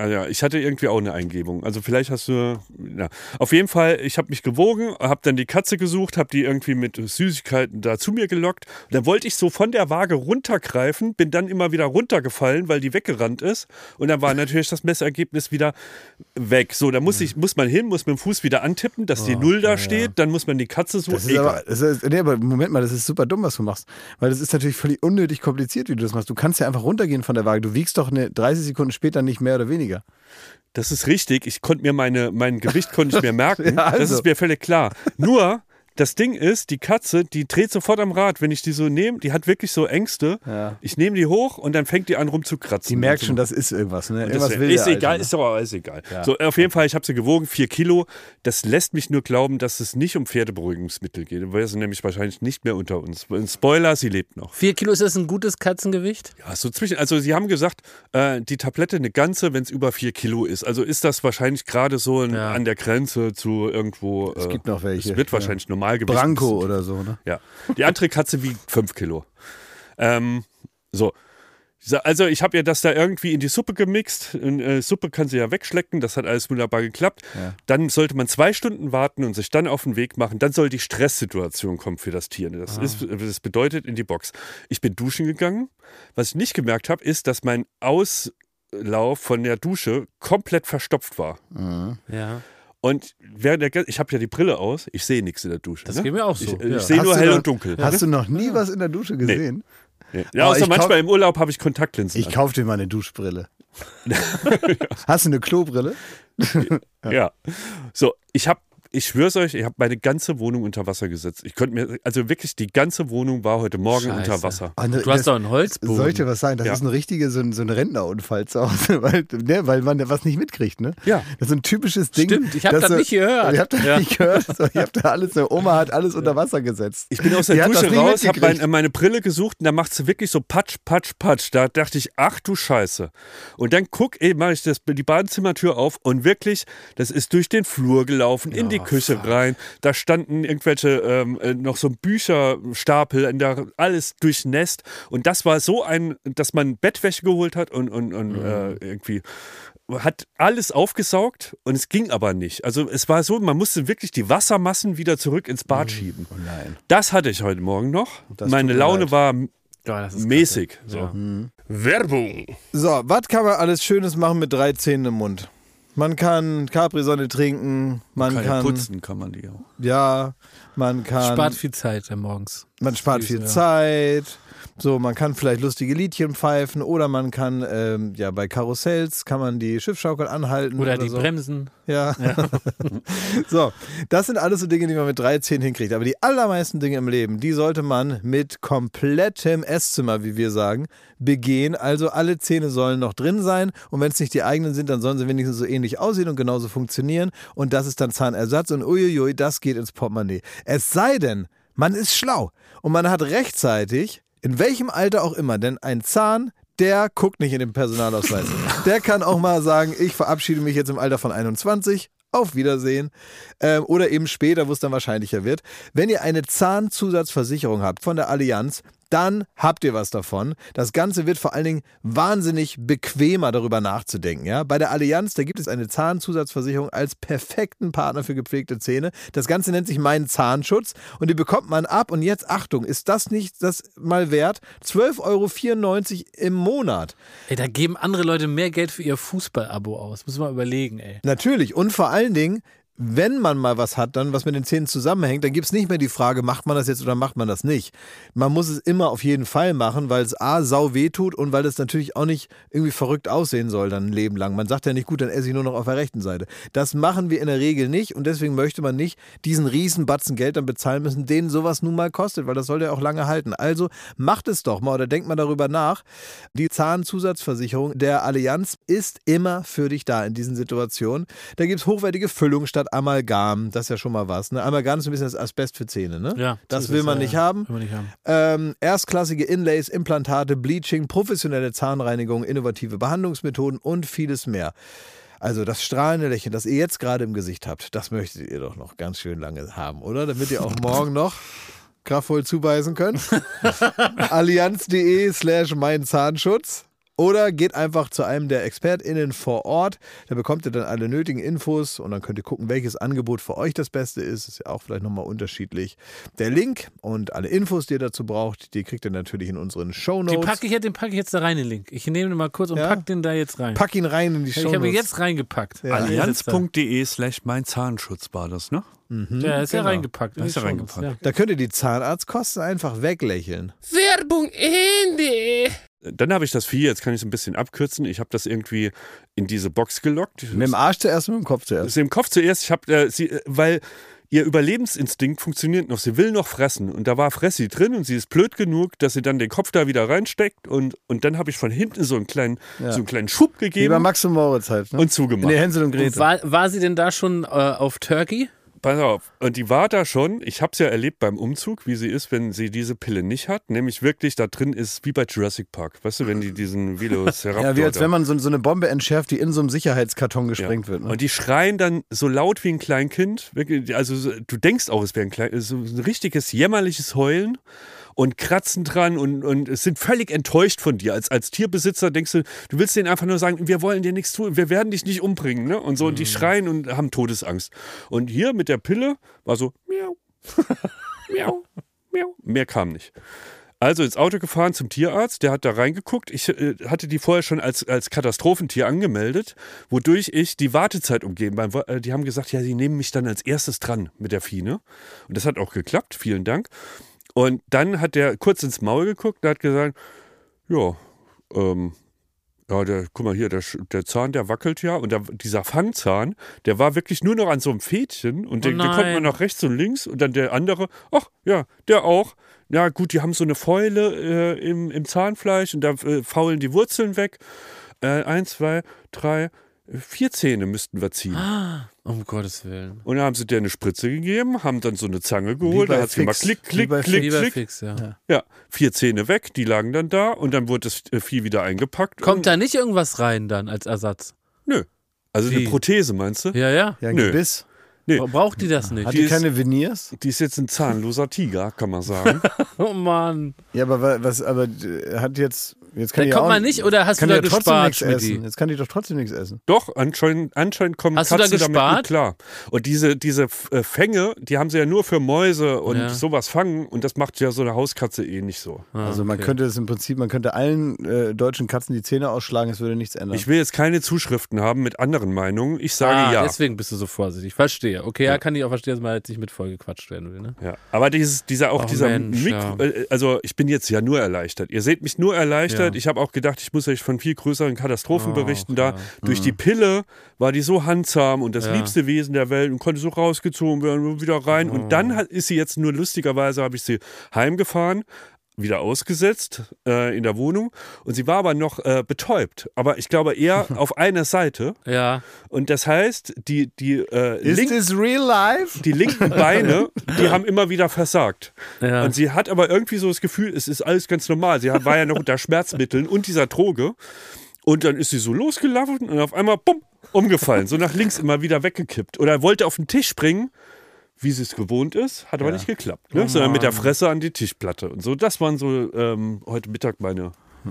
ja, ich hatte irgendwie auch eine Eingebung. Also vielleicht hast du, ja. Auf jeden Fall, ich habe mich gewogen, habe dann die Katze gesucht, habe die irgendwie mit Süßigkeiten da zu mir gelockt. Und dann wollte ich so von der Waage runtergreifen, bin dann immer wieder runtergefallen, weil die weggerannt ist. Und dann war natürlich das Messergebnis wieder weg. So, da muss man hin, muss mit dem Fuß wieder antippen, dass die 0 da steht. Dann muss man die Katze suchen. Aber Moment mal, das ist super dumm, was du machst. Weil das ist natürlich völlig unnötig kompliziert, wie du das machst. Du kannst ja einfach runtergehen von der Waage. Du wiegst doch 30 Sekunden später nicht mehr oder weniger. Das ist richtig. Ich konnte mir mein Gewicht konnte ich mir merken. Ja, also. Das ist mir völlig klar. Nur, das Ding ist, die Katze, die dreht sofort am Rad. Wenn ich die so nehme, die hat wirklich so Ängste. Ja. Ich nehme die hoch und dann fängt die an rumzukratzen. Die merkt schon, das ist irgendwas. Ne? Irgendwas will ist der egal, Alter, ist aber alles egal. Ja. So, auf jeden Fall, ich habe sie gewogen, 4 Kilo. Das lässt mich nur glauben, dass es nicht um Pferdeberuhigungsmittel geht. Weil sie nämlich wahrscheinlich nicht mehr unter uns. Spoiler, sie lebt noch. 4 Kilo, ist das ein gutes Katzengewicht? Ja, so zwischen. Also sie haben gesagt, die Tablette eine ganze, wenn es über 4 Kilo ist. Also ist das wahrscheinlich gerade so an der Grenze zu irgendwo. Es gibt noch welche. Es wird wahrscheinlich Normalgewicht. Branko oder so, ne? Ja. Die andere Katze wiegt 5 Kilo. So. Also ich habe ihr das da irgendwie in die Suppe gemixt. Suppe kann sie ja wegschlecken, das hat alles wunderbar geklappt. Ja. Dann sollte man 2 Stunden warten und sich dann auf den Weg machen. Dann soll die Stresssituation kommen für das Tier. Das bedeutet in die Box. Ich bin duschen gegangen. Was ich nicht gemerkt habe, ist, dass mein Auslauf von der Dusche komplett verstopft war. Mhm. Ja. Und ich habe ja die Brille aus, ich sehe nichts in der Dusche. Das geht mir auch so. Ich sehe nur hell und dunkel. Hast du noch nie was in der Dusche gesehen? Nee. Ja, außer manchmal im Urlaub habe ich Kontaktlinsen. Ich kaufe dir mal eine Duschbrille. Hast du eine Klobrille? Ja. So, ich schwör's euch, ich habe meine ganze Wohnung unter Wasser gesetzt. Also wirklich, die ganze Wohnung war heute Morgen unter Wasser. Du hast doch einen Holzboden. Soll ich dir was sagen? Das ist ein richtiger, so ein Rentnerunfall zu Hause, weil man was nicht mitkriegt, ne? Ja. Das ist so ein typisches Ding. Stimmt, ich habe das nicht gehört. Ich habe das nicht gehört. Ich habe da alles, Oma hat alles unter Wasser gesetzt. Ich bin aus der Dusche raus, habe meine Brille gesucht und da macht sie wirklich so patsch, patsch, patsch. Da dachte ich, ach du Scheiße. Und dann mache ich die Badezimmertür auf und das ist durch den Flur gelaufen, in die Küche rein. Da standen irgendwelche noch so Bücherstapel, alles durchnässt. Und das war so dass man Bettwäsche geholt hat und irgendwie hat alles aufgesaugt und es ging aber nicht. Also es war so, man musste wirklich die Wassermassen wieder zurück ins Bad schieben. Oh nein. Das hatte ich heute Morgen noch. Meine Laune war mäßig. So. Ja. Werbung. So, was kann man alles Schönes machen mit 3 Zähnen im Mund? Man kann Capri-Sonne trinken, man kann putzen kann man die auch. Ja, man kann spart viel Zeit morgens. Man spart viel Zeit. So, man kann vielleicht lustige Liedchen pfeifen oder man kann bei Karussells kann man die Schiffschaukel anhalten oder die Bremsen. Ja. So, das sind alles so Dinge, die man mit 3 Zähnen hinkriegt. Aber die allermeisten Dinge im Leben, die sollte man mit komplettem Esszimmer, wie wir sagen, begehen. Also alle Zähne sollen noch drin sein und wenn es nicht die eigenen sind, dann sollen sie wenigstens so ähnlich aussehen und genauso funktionieren und das ist dann Zahnersatz und uiuiui, das geht ins Portemonnaie. Es sei denn, man ist schlau und man hat rechtzeitig, in welchem Alter auch immer, denn ein Zahn, der guckt nicht in den Personalausweis. Der kann auch mal sagen, ich verabschiede mich jetzt im Alter von 21, auf Wiedersehen. Oder eben später, wo es dann wahrscheinlicher wird. Wenn ihr eine Zahnzusatzversicherung habt von der Allianz, dann habt ihr was davon. Das Ganze wird vor allen Dingen wahnsinnig bequemer, darüber nachzudenken. Ja? Bei der Allianz, da gibt es eine Zahnzusatzversicherung als perfekten Partner für gepflegte Zähne. Das Ganze nennt sich Mein Zahnschutz und die bekommt man ab. Und jetzt, Achtung, ist das nicht das mal wert? 12,94 € im Monat. Ey, da geben andere Leute mehr Geld für ihr Fußball-Abo aus. Muss man überlegen, ey. Natürlich. Und vor allen Dingen, wenn man mal was hat, dann was mit den Zähnen zusammenhängt, dann gibt es nicht mehr die Frage, macht man das jetzt oder macht man das nicht. Man muss es immer auf jeden Fall machen, weil es sau weh tut und weil es natürlich auch nicht irgendwie verrückt aussehen soll dann ein Leben lang. Man sagt ja nicht, gut, dann esse ich nur noch auf der rechten Seite. Das machen wir in der Regel nicht und deswegen möchte man nicht diesen riesen Batzen Geld dann bezahlen müssen, den sowas nun mal kostet, weil das soll ja auch lange halten. Also macht es doch mal oder denkt mal darüber nach. Die Zahnzusatzversicherung der Allianz ist immer für dich da in diesen Situationen. Da gibt es hochwertige Füllung statt Amalgam, das ist ja schon mal was. Ne? Amalgam ist ein bisschen das Asbest für Zähne, ne? Ja, das will man nicht haben. Erstklassige Inlays, Implantate, Bleaching, professionelle Zahnreinigung, innovative Behandlungsmethoden und vieles mehr. Also das strahlende Lächeln, das ihr jetzt gerade im Gesicht habt, das möchtet ihr doch noch ganz schön lange haben, oder? Damit ihr auch morgen noch kraftvoll zubeißen könnt. Allianz.de/meinzahnschutz. Oder geht einfach zu einem der ExpertInnen vor Ort. Da bekommt ihr dann alle nötigen Infos und dann könnt ihr gucken, welches Angebot für euch das Beste ist. Ist ja auch vielleicht nochmal unterschiedlich. Der Link und alle Infos, die ihr dazu braucht, die kriegt ihr natürlich in unseren Shownotes. Den packe ich jetzt da rein, den Link. Ich nehme den mal kurz und pack den da jetzt rein. Pack ihn rein in die Shownotes. Ich habe ihn jetzt reingepackt. Ja. allianz.de/meinzahnschutz war das, ne? Ja, ist ja reingepackt. Ist ja reingepackt. Ja. Da könnt ihr die Zahnarztkosten einfach weglächeln. Werbung Ende. Dann habe ich das Vieh, jetzt kann ich es ein bisschen abkürzen. Ich habe das irgendwie in diese Box gelockt. Mit dem Arsch zuerst und mit dem Kopf Das zuerst. ist im Kopf zuerst. Ich habe weil ihr Überlebensinstinkt funktioniert noch. Sie will noch fressen. Und da war Fressi drin und sie ist blöd genug, dass sie dann den Kopf da wieder reinsteckt. Und dann habe ich von hinten so einen kleinen Schub Wie bei gegeben Max und Moritz halt. Ne? und zugemacht. Nee, Hänsel und Gretel. War sie denn da schon auf Turkey? Pass auf, und die war da schon, ich habe es ja erlebt beim Umzug, wie sie ist, wenn sie diese Pille nicht hat, nämlich wirklich da drin ist, wie bei Jurassic Park, weißt du, wenn die diesen Velociraptor Ja, wie als wenn man so eine Bombe entschärft, die in so einem Sicherheitskarton gesprengt wird. Ne? Und die schreien dann so laut wie ein Kleinkind, wirklich, also du denkst auch, es wäre so ein richtiges jämmerliches Heulen und kratzen dran und sind völlig enttäuscht von dir. Als Tierbesitzer denkst du willst denen einfach nur sagen, wir wollen dir nichts tun, wir werden dich nicht umbringen, ne? Und so, und die schreien und haben Todesangst. Und hier mit der Pille war so, miau, miau, miau. Mehr kam nicht. Also ins Auto gefahren zum Tierarzt, der hat da reingeguckt. Ich hatte die vorher schon als Katastrophentier angemeldet, wodurch ich die Wartezeit umgeben. Die haben gesagt, ja, sie nehmen mich dann als erstes dran mit der Vieh, ne? Und das hat auch geklappt, vielen Dank. Und dann hat der kurz ins Maul geguckt und hat gesagt, guck mal hier, der Zahn, der wackelt ja. Und dieser Fangzahn, der war wirklich nur noch an so einem Fädchen. Und den konnte man nach rechts und links. Und dann der andere, ach ja, der auch. Ja gut, die haben so eine Fäule im Zahnfleisch und da faulen die Wurzeln weg. 1, 2, 3, 4 Zähne müssten wir ziehen. Um Gottes Willen. Und dann haben sie dir eine Spritze gegeben, haben dann so eine Zange geholt, da hat sie mal klick, klick, klick, klick. Fix, ja. Ja, 4 Zähne weg, die lagen dann da und dann wurde das Vieh wieder eingepackt. Kommt da nicht irgendwas rein dann als Ersatz? Nö. Also Wie? eine Prothese, meinst du? Ja. Ja, ein Nö. Gebiss. Nee. Braucht die das nicht? Hat die keine Veneers? Die ist jetzt ein zahnloser Tiger, kann man sagen. Oh Mann. Ja, aber hat jetzt kann Da die kommt auch, man nicht oder hast du kann da die ja trotzdem gespart, nichts essen. Schmidti? Jetzt kann die doch trotzdem nichts essen. Doch, anscheinend kommen Hast du da Katzen damit gespart? gut klar. Und diese Fänge, die haben sie ja nur für Mäuse und Ja. sowas fangen und das macht ja so eine Hauskatze eh nicht so. Also man könnte es im Prinzip, man könnte allen deutschen Katzen die Zähne ausschlagen, es würde nichts ändern. Ich will jetzt keine Zuschriften haben mit anderen Meinungen. Ich sage ja. Deswegen bist du so vorsichtig. Verstehe. Okay, ja, kann ich auch verstehen, dass man jetzt nicht mit vollgequatscht werden will. Ne? Ja, aber dieser Mensch, ja. Also ich bin jetzt ja nur erleichtert. Ihr seht mich nur erleichtert. Ja. Ich habe auch gedacht, ich muss euch von viel größeren Katastrophen berichten. ja. Durch die Pille war die so handsam und das Ja. liebste Wesen der Welt und konnte so rausgezogen werden und wieder rein. Und dann ist sie jetzt nur lustigerweise, habe ich sie heimgefahren, wieder ausgesetzt in der Wohnung und sie war aber noch betäubt. Aber ich glaube eher auf einer Seite. Ja. Und das heißt, die Is this real life? die linken Beine, die haben immer wieder versagt. Ja. Und sie hat aber irgendwie so das Gefühl, es ist alles ganz normal. Sie war ja noch unter Schmerzmitteln und dieser Droge. Und dann ist sie so losgelaufen und auf einmal, bumm, umgefallen. So nach links immer wieder weggekippt. Oder wollte auf den Tisch springen, wie sie es gewohnt ist, hat aber nicht geklappt. Ne? Sondern mit der Fresse an die Tischplatte. Und so, das waren so heute Mittag meine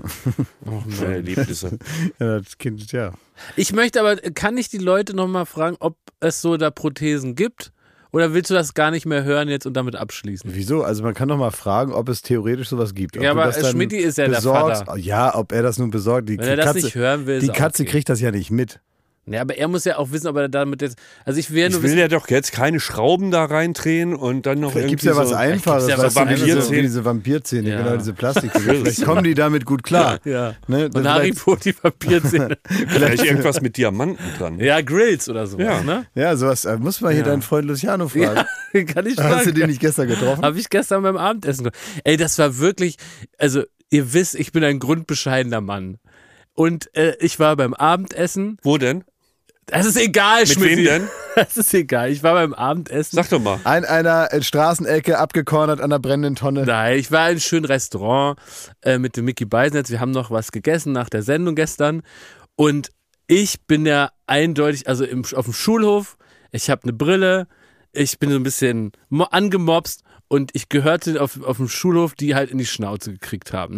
Erlebnisse. Ja, das Kind, ja. Ich möchte aber, kann ich die Leute nochmal fragen, ob es so da Prothesen gibt? Oder willst du das gar nicht mehr hören jetzt und damit abschließen? Wieso? Also man kann doch mal fragen, ob es theoretisch sowas gibt. Ob Ja, du aber das dann Schmidti ist ja der besorgst. Vater. Ja, ob er das nun besorgt. Die Wenn er das Katze, nicht hören will, ist die auch Katze okay. kriegt das ja nicht mit. Ja, aber er muss ja auch wissen, ob er damit jetzt. Also ich will ja Ich nur will wissen. ja doch jetzt keine Schrauben da reindrehen und dann noch Vielleicht gibt irgendwie es ja was so, Einfaches, gibt's ja weißt was du, Vampirzähne. wie diese Vampirzähne, Ja. genau, diese Plastikdinger. Vielleicht kommen die damit gut klar. Ja. Ne? Und Haribo, die Papierzähne. vielleicht irgendwas mit Diamanten dran. Ja, Grills oder sowas, Ja. ne? Ja, sowas muss man hier deinen Freund Luciano fragen. Ja, kann ich Hast du fragen. den nicht gestern getroffen? Habe ich gestern beim Abendessen gemacht. Ey, das war wirklich, also ihr wisst, ich bin ein grundbescheidener Mann. Und ich war beim Abendessen. Wo denn? Das ist egal, Mit Schmidt. wem denn? Das ist egal. Ich war beim Abendessen. Sag doch mal. An einer Straßenecke abgekornert an der brennenden Tonne. Nein, ich war in einem schönen Restaurant mit dem Micky Beisenherz. Wir haben noch was gegessen nach der Sendung gestern. Und ich bin ja eindeutig, also auf dem Schulhof, ich habe eine Brille, ich bin so ein bisschen angemobst und ich gehörte auf dem Schulhof, die halt in die Schnauze gekriegt haben, ne?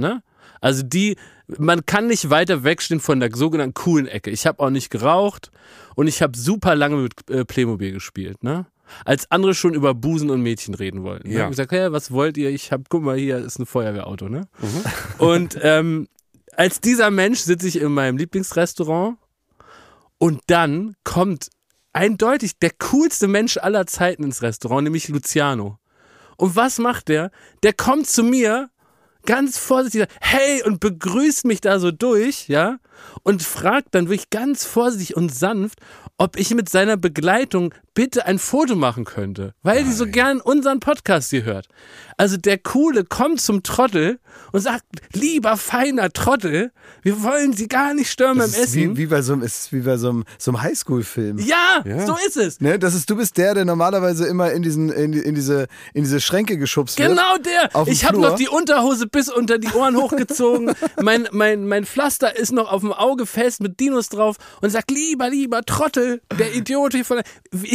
Also man kann nicht weiter wegstehen von der sogenannten coolen Ecke. Ich habe auch nicht geraucht und ich habe super lange mit Playmobil gespielt, ne? Als andere schon über Busen und Mädchen reden wollten. Ne? Ja. Ich gesagt, hey, was wollt ihr? Guck mal, hier ist ein Feuerwehrauto, ne? Und als dieser Mensch sitze ich in meinem Lieblingsrestaurant und dann kommt eindeutig der coolste Mensch aller Zeiten ins Restaurant, nämlich Luciano. Und was macht der? Der kommt zu mir ganz vorsichtig, hey, und begrüßt mich da so durch, ja, und fragt dann wirklich ganz vorsichtig und sanft, ob ich mit seiner Begleitung bitte ein Foto machen könnte, weil sie so gern unseren Podcast hier hört. Also der Coole kommt zum Trottel und sagt, lieber feiner Trottel, wir wollen sie gar nicht stören beim Essen. Wie bei so einem Highschool-Film. Ja, so ist es. Ne, du bist der normalerweise immer in diese Schränke geschubst wird. Genau der. Ich habe noch die Unterhose bis unter die Ohren hochgezogen. mein Pflaster ist noch auf dem Auge fest mit Dinos drauf und sagt, lieber Trottel, der Idiot hier von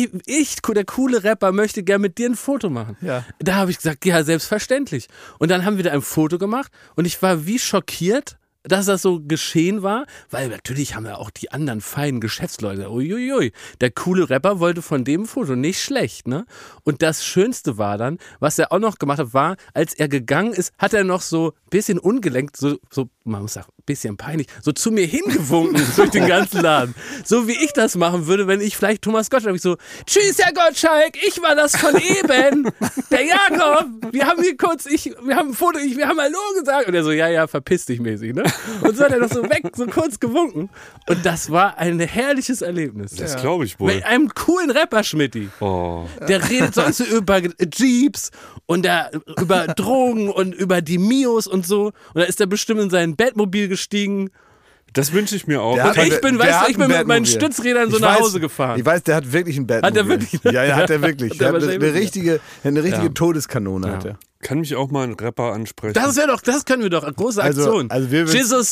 der coole Rapper, möchte gern mit dir ein Foto machen. Ja. Da habe ich gesagt, ja, selbstverständlich. Und dann haben wir da ein Foto gemacht und ich war wie schockiert, dass das so geschehen war, weil natürlich haben ja auch die anderen feinen Geschäftsleute, uiuiui, der coole Rapper wollte von dem Foto, nicht schlecht, ne? Und das Schönste war dann, was er auch noch gemacht hat, war, als er gegangen ist, hat er noch so ein bisschen ungelenkt, so man muss sagen, ein bisschen peinlich, so zu mir hingewunken durch den ganzen Laden. So wie ich das machen würde, wenn ich vielleicht Thomas Gottschalk, ich so, tschüss, Herr Gottschalk, ich war das von eben, der Jakob, wir haben hier kurz, wir haben ein Foto, wir haben Hallo gesagt. Und er so, ja, verpiss dich mäßig, ne? Und so hat er noch so weg, so kurz gewunken. Und das war ein herrliches Erlebnis. Das glaube ich wohl. Mit einem coolen Rapper, Schmidti. Oh. Der redet sonst so über Jeeps und über Drogen und über die Mios und so. Und da ist er bestimmt in sein Batmobil gestiegen. Das wünsche ich mir auch. Und ich bin mit meinen Stützrädern so nach Hause gefahren. Ich weiß, der hat wirklich ein Batmobil. Hat er wirklich? Ja, hat er wirklich. Der hat eine richtige Todeskanone hat er. Kann mich auch mal ein Rapper ansprechen. Das können wir doch, eine große Aktion. Also wir Jesus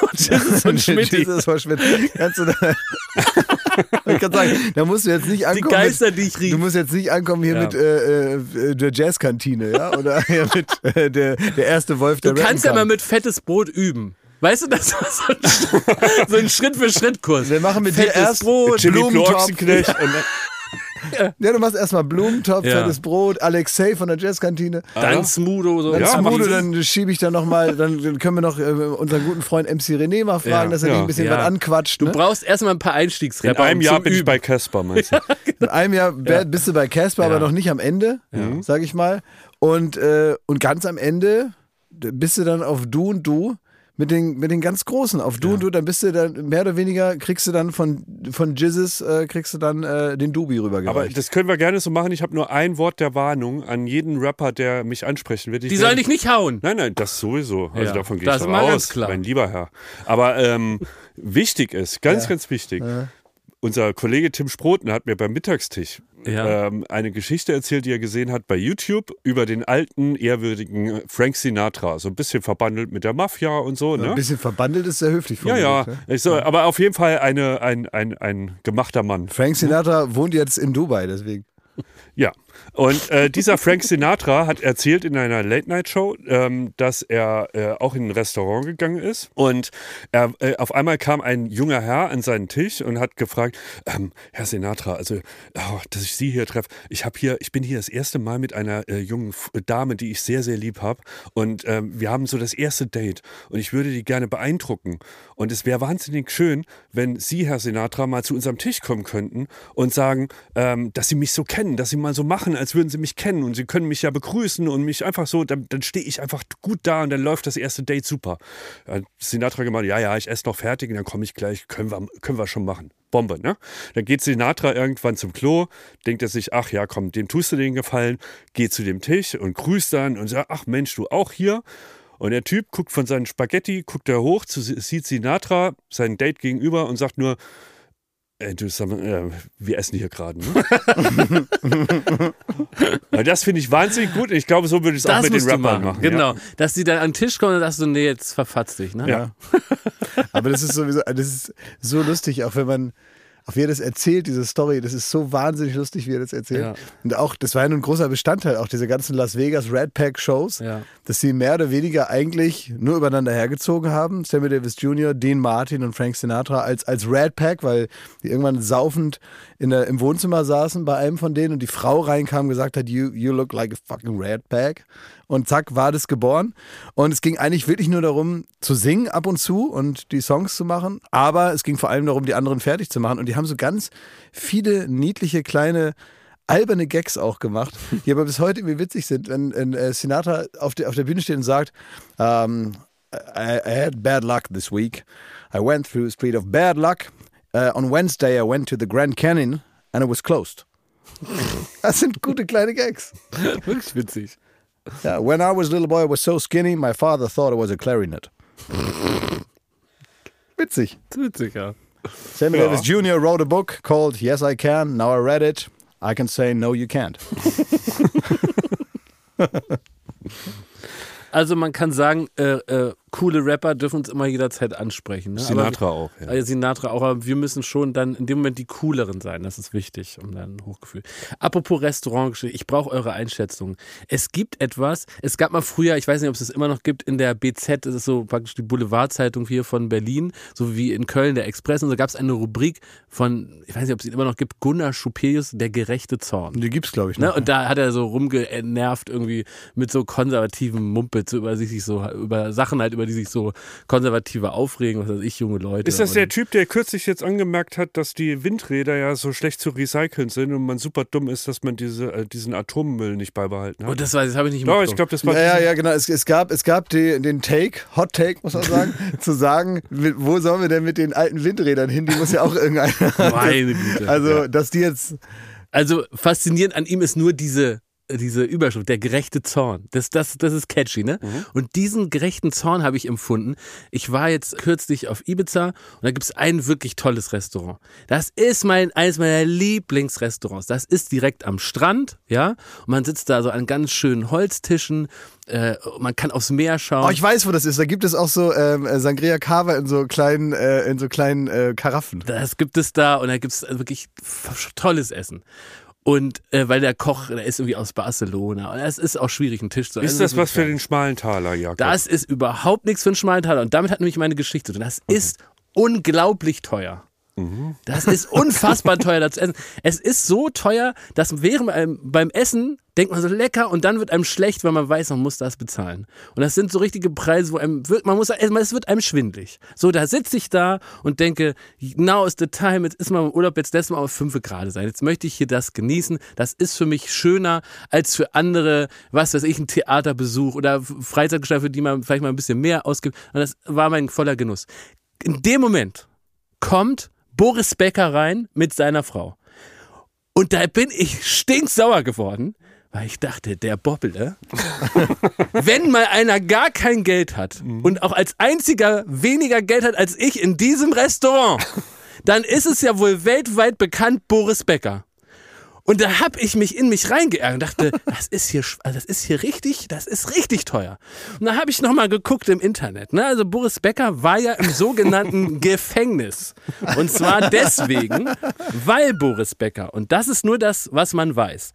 und Schmidti. Jesus und Schmidti. Kannst du da ich kann sagen, da musst du jetzt nicht ankommen. Die Geister, die ich rief. Du musst jetzt nicht ankommen hier mit der Jazzkantine, ja? Oder hier mit der erste Wolf, der Du kannst ja mal mit fettes Brot üben. Weißt du, das war so ein Schritt-für-Schritt-Kurs. Wir machen mit fettes dir erst Brot, Blumentopf. Ja, du machst erstmal Blumentopf, fettes Brot, Alexei von der Jazzkantine. Dann Smudo. So. Dann Smudo, dann schiebe ich da nochmal, dann können wir noch unseren guten Freund MC René mal fragen, dass er dich ein bisschen was anquatscht. Du brauchst erstmal ein paar Einstiegsrapper. In einem Jahr bin ich bei Casper, meinst du? In einem Jahr bist du bei Casper, aber noch nicht am Ende, sag ich mal. Und ganz am Ende bist du dann auf Du und Du. Mit den ganz Großen. Auf Du und Du, dann bist du dann, mehr oder weniger, kriegst du dann von Jizzes, den Dubi rübergereicht. Aber das können wir gerne so machen. Ich habe nur ein Wort der Warnung an jeden Rapper, der mich ansprechen wird. Die sollen dich nicht hauen. Nein, das sowieso. Also davon gehe ich das ist mal raus, ganz klar. mein lieber Herr. Aber wichtig ist, ganz wichtig, unser Kollege Tim Sproten hat mir beim Mittagstisch eine Geschichte erzählt, die er gesehen hat bei YouTube über den alten, ehrwürdigen Frank Sinatra. So ein bisschen verbandelt mit der Mafia und so. Ne? Ein bisschen verbandelt ist sehr höflich von Ja. Aber auf jeden Fall ein gemachter Mann. Frank Sinatra wohnt jetzt in Dubai, deswegen. Ja, und dieser Frank Sinatra hat erzählt in einer Late-Night-Show, dass er auch in ein Restaurant gegangen ist und auf einmal kam ein junger Herr an seinen Tisch und hat gefragt, Herr Sinatra, also, dass ich Sie hier treffe, ich bin hier das erste Mal mit einer jungen Dame, die ich sehr, sehr lieb habe und wir haben so das erste Date und ich würde die gerne beeindrucken und es wäre wahnsinnig schön, wenn Sie, Herr Sinatra, mal zu unserem Tisch kommen könnten und sagen, dass Sie mich so kennen, dass Sie mal so machen, als würden Sie mich kennen und Sie können mich ja begrüßen und mich einfach so, dann stehe ich einfach gut da und dann läuft das erste Date super. Sinatra gemeint, ja, ich esse noch fertig und dann komme ich gleich, können wir schon machen. Bombe, ne? Dann geht Sinatra irgendwann zum Klo, denkt er sich, ach ja, komm, dem tust du den Gefallen, geht zu dem Tisch und grüßt dann und sagt, ach Mensch, du auch hier? Und der Typ guckt von seinen Spaghetti, guckt er hoch, sieht Sinatra, sein Date gegenüber und sagt nur, du sag mal, wir essen hier gerade, ne? Das finde ich wahnsinnig gut. Ich glaube, so würde ich es auch mit den Rappern machen. Genau. Ja. Dass die dann an den Tisch kommen und sagst du, nee, jetzt verfatzt dich, ne? Ja. Aber das ist sowieso, das ist so lustig, auch wenn man auf wie er das erzählt, diese Story, das ist so wahnsinnig lustig, wie er das erzählt. Ja. Und auch, das war ja nun ein großer Bestandteil, auch diese ganzen Las Vegas Rat Pack Shows, dass sie mehr oder weniger eigentlich nur übereinander hergezogen haben. Sammy Davis Jr., Dean Martin und Frank Sinatra als Rat Pack, weil die irgendwann saufend im Wohnzimmer saßen bei einem von denen und die Frau reinkam und gesagt hat, you look like a fucking Rat Pack. Und zack, war das geboren. Und es ging eigentlich wirklich nur darum, zu singen ab und zu und die Songs zu machen. Aber es ging vor allem darum, die anderen fertig zu machen. Und die haben so ganz viele niedliche, kleine, alberne Gags auch gemacht, die aber bis heute irgendwie witzig sind. Wenn Sinatra auf der Bühne steht und sagt, I had bad luck this week. I went through a street of bad luck. On Wednesday I went to the Grand Canyon and it was closed. Das sind gute kleine Gags. Wirklich witzig. Yeah, when I was a little boy, I was so skinny, my father thought it was a clarinet. Witzig. Witzig, ja. Sammy Davis Jr. wrote a book called Yes, I Can. Now I read it. I can say, no, you can't. Also man kann sagen, coole Rapper dürfen uns immer jederzeit ansprechen. Ne? Sinatra auch, ja. Sinatra auch, aber wir müssen schon dann in dem Moment die cooleren sein. Das ist wichtig, um dann ein Hochgefühl. Apropos Restaurantgeschichte, ich brauche eure Einschätzung. Es gibt etwas, es gab mal früher, ich weiß nicht, ob es das immer noch gibt, in der BZ, das ist so praktisch die Boulevardzeitung hier von Berlin, so wie in Köln der Express, und da gab es eine Rubrik von, ich weiß nicht, ob es ihn immer noch gibt, Gunnar Schupelius, der gerechte Zorn. Die gibt's, glaube ich, noch. Ne? Und da hat er so rumgenervt irgendwie mit so konservativen Mumpitz über Sachen halt, über die sich so Konservative aufregen, was weiß ich, junge Leute. Ist das der Typ, der kürzlich jetzt angemerkt hat, dass die Windräder ja so schlecht zu recyceln sind und man super dumm ist, dass man diesen Atommüll nicht beibehalten hat? Oh, das habe ich nicht mitbekommen. Ich glaube, das war ja, genau. Es gab den Hot Take, muss man sagen, zu sagen, wo sollen wir denn mit den alten Windrädern hin? Die muss ja auch irgendeiner. Meine Güte. Also, dass die jetzt. Also, faszinierend an ihm ist nur diese Überschrift, der gerechte Zorn. Das ist catchy, ne? Mhm. Und diesen gerechten Zorn habe ich empfunden. Ich war jetzt kürzlich auf Ibiza und da gibt es ein wirklich tolles Restaurant. Das ist eines meiner Lieblingsrestaurants. Das ist direkt am Strand, ja? Und man sitzt da so an ganz schönen Holztischen. Man kann aufs Meer schauen. Oh, ich weiß, wo das ist. Da gibt es auch so Sangria Cava in so kleinen Karaffen. Das gibt es da und da gibt es wirklich tolles Essen. Und weil der Koch, der ist irgendwie aus Barcelona und es ist auch schwierig, einen Tisch zu essen. Ist das was für den Schmalentaler, Jakob? Das ist überhaupt nichts für den Schmalentaler und damit hat nämlich meine Geschichte zu tun. Das ist unglaublich teuer. Das ist unfassbar teuer, das zu essen. Es ist so teuer, dass beim Essen denkt man so lecker und dann wird einem schlecht, weil man weiß, man muss das bezahlen. Und das sind so richtige Preise, wo es wird einem schwindelig. So, da sitze ich da und denke, now is the time, jetzt ist man im Urlaub, jetzt lässt man auf 5 Grad sein. Jetzt möchte ich hier das genießen. Das ist für mich schöner als für andere, was weiß ich, ein Theaterbesuch oder Freizeitgestaltung, für die man vielleicht mal ein bisschen mehr ausgibt. Und das war mein voller Genuss. In dem Moment kommt Boris Becker rein mit seiner Frau. Und da bin ich stinksauer geworden, weil ich dachte, der Bobbele, wenn mal einer gar kein Geld hat und auch als einziger weniger Geld hat als ich in diesem Restaurant, dann ist es ja wohl weltweit bekannt Boris Becker. Und da habe ich mich in mich reingeärgert und dachte, das ist richtig teuer. Und da habe ich nochmal geguckt im Internet. Ne? Also Boris Becker war ja im sogenannten Gefängnis. Und zwar deswegen, weil Boris Becker, und das ist nur das, was man weiß,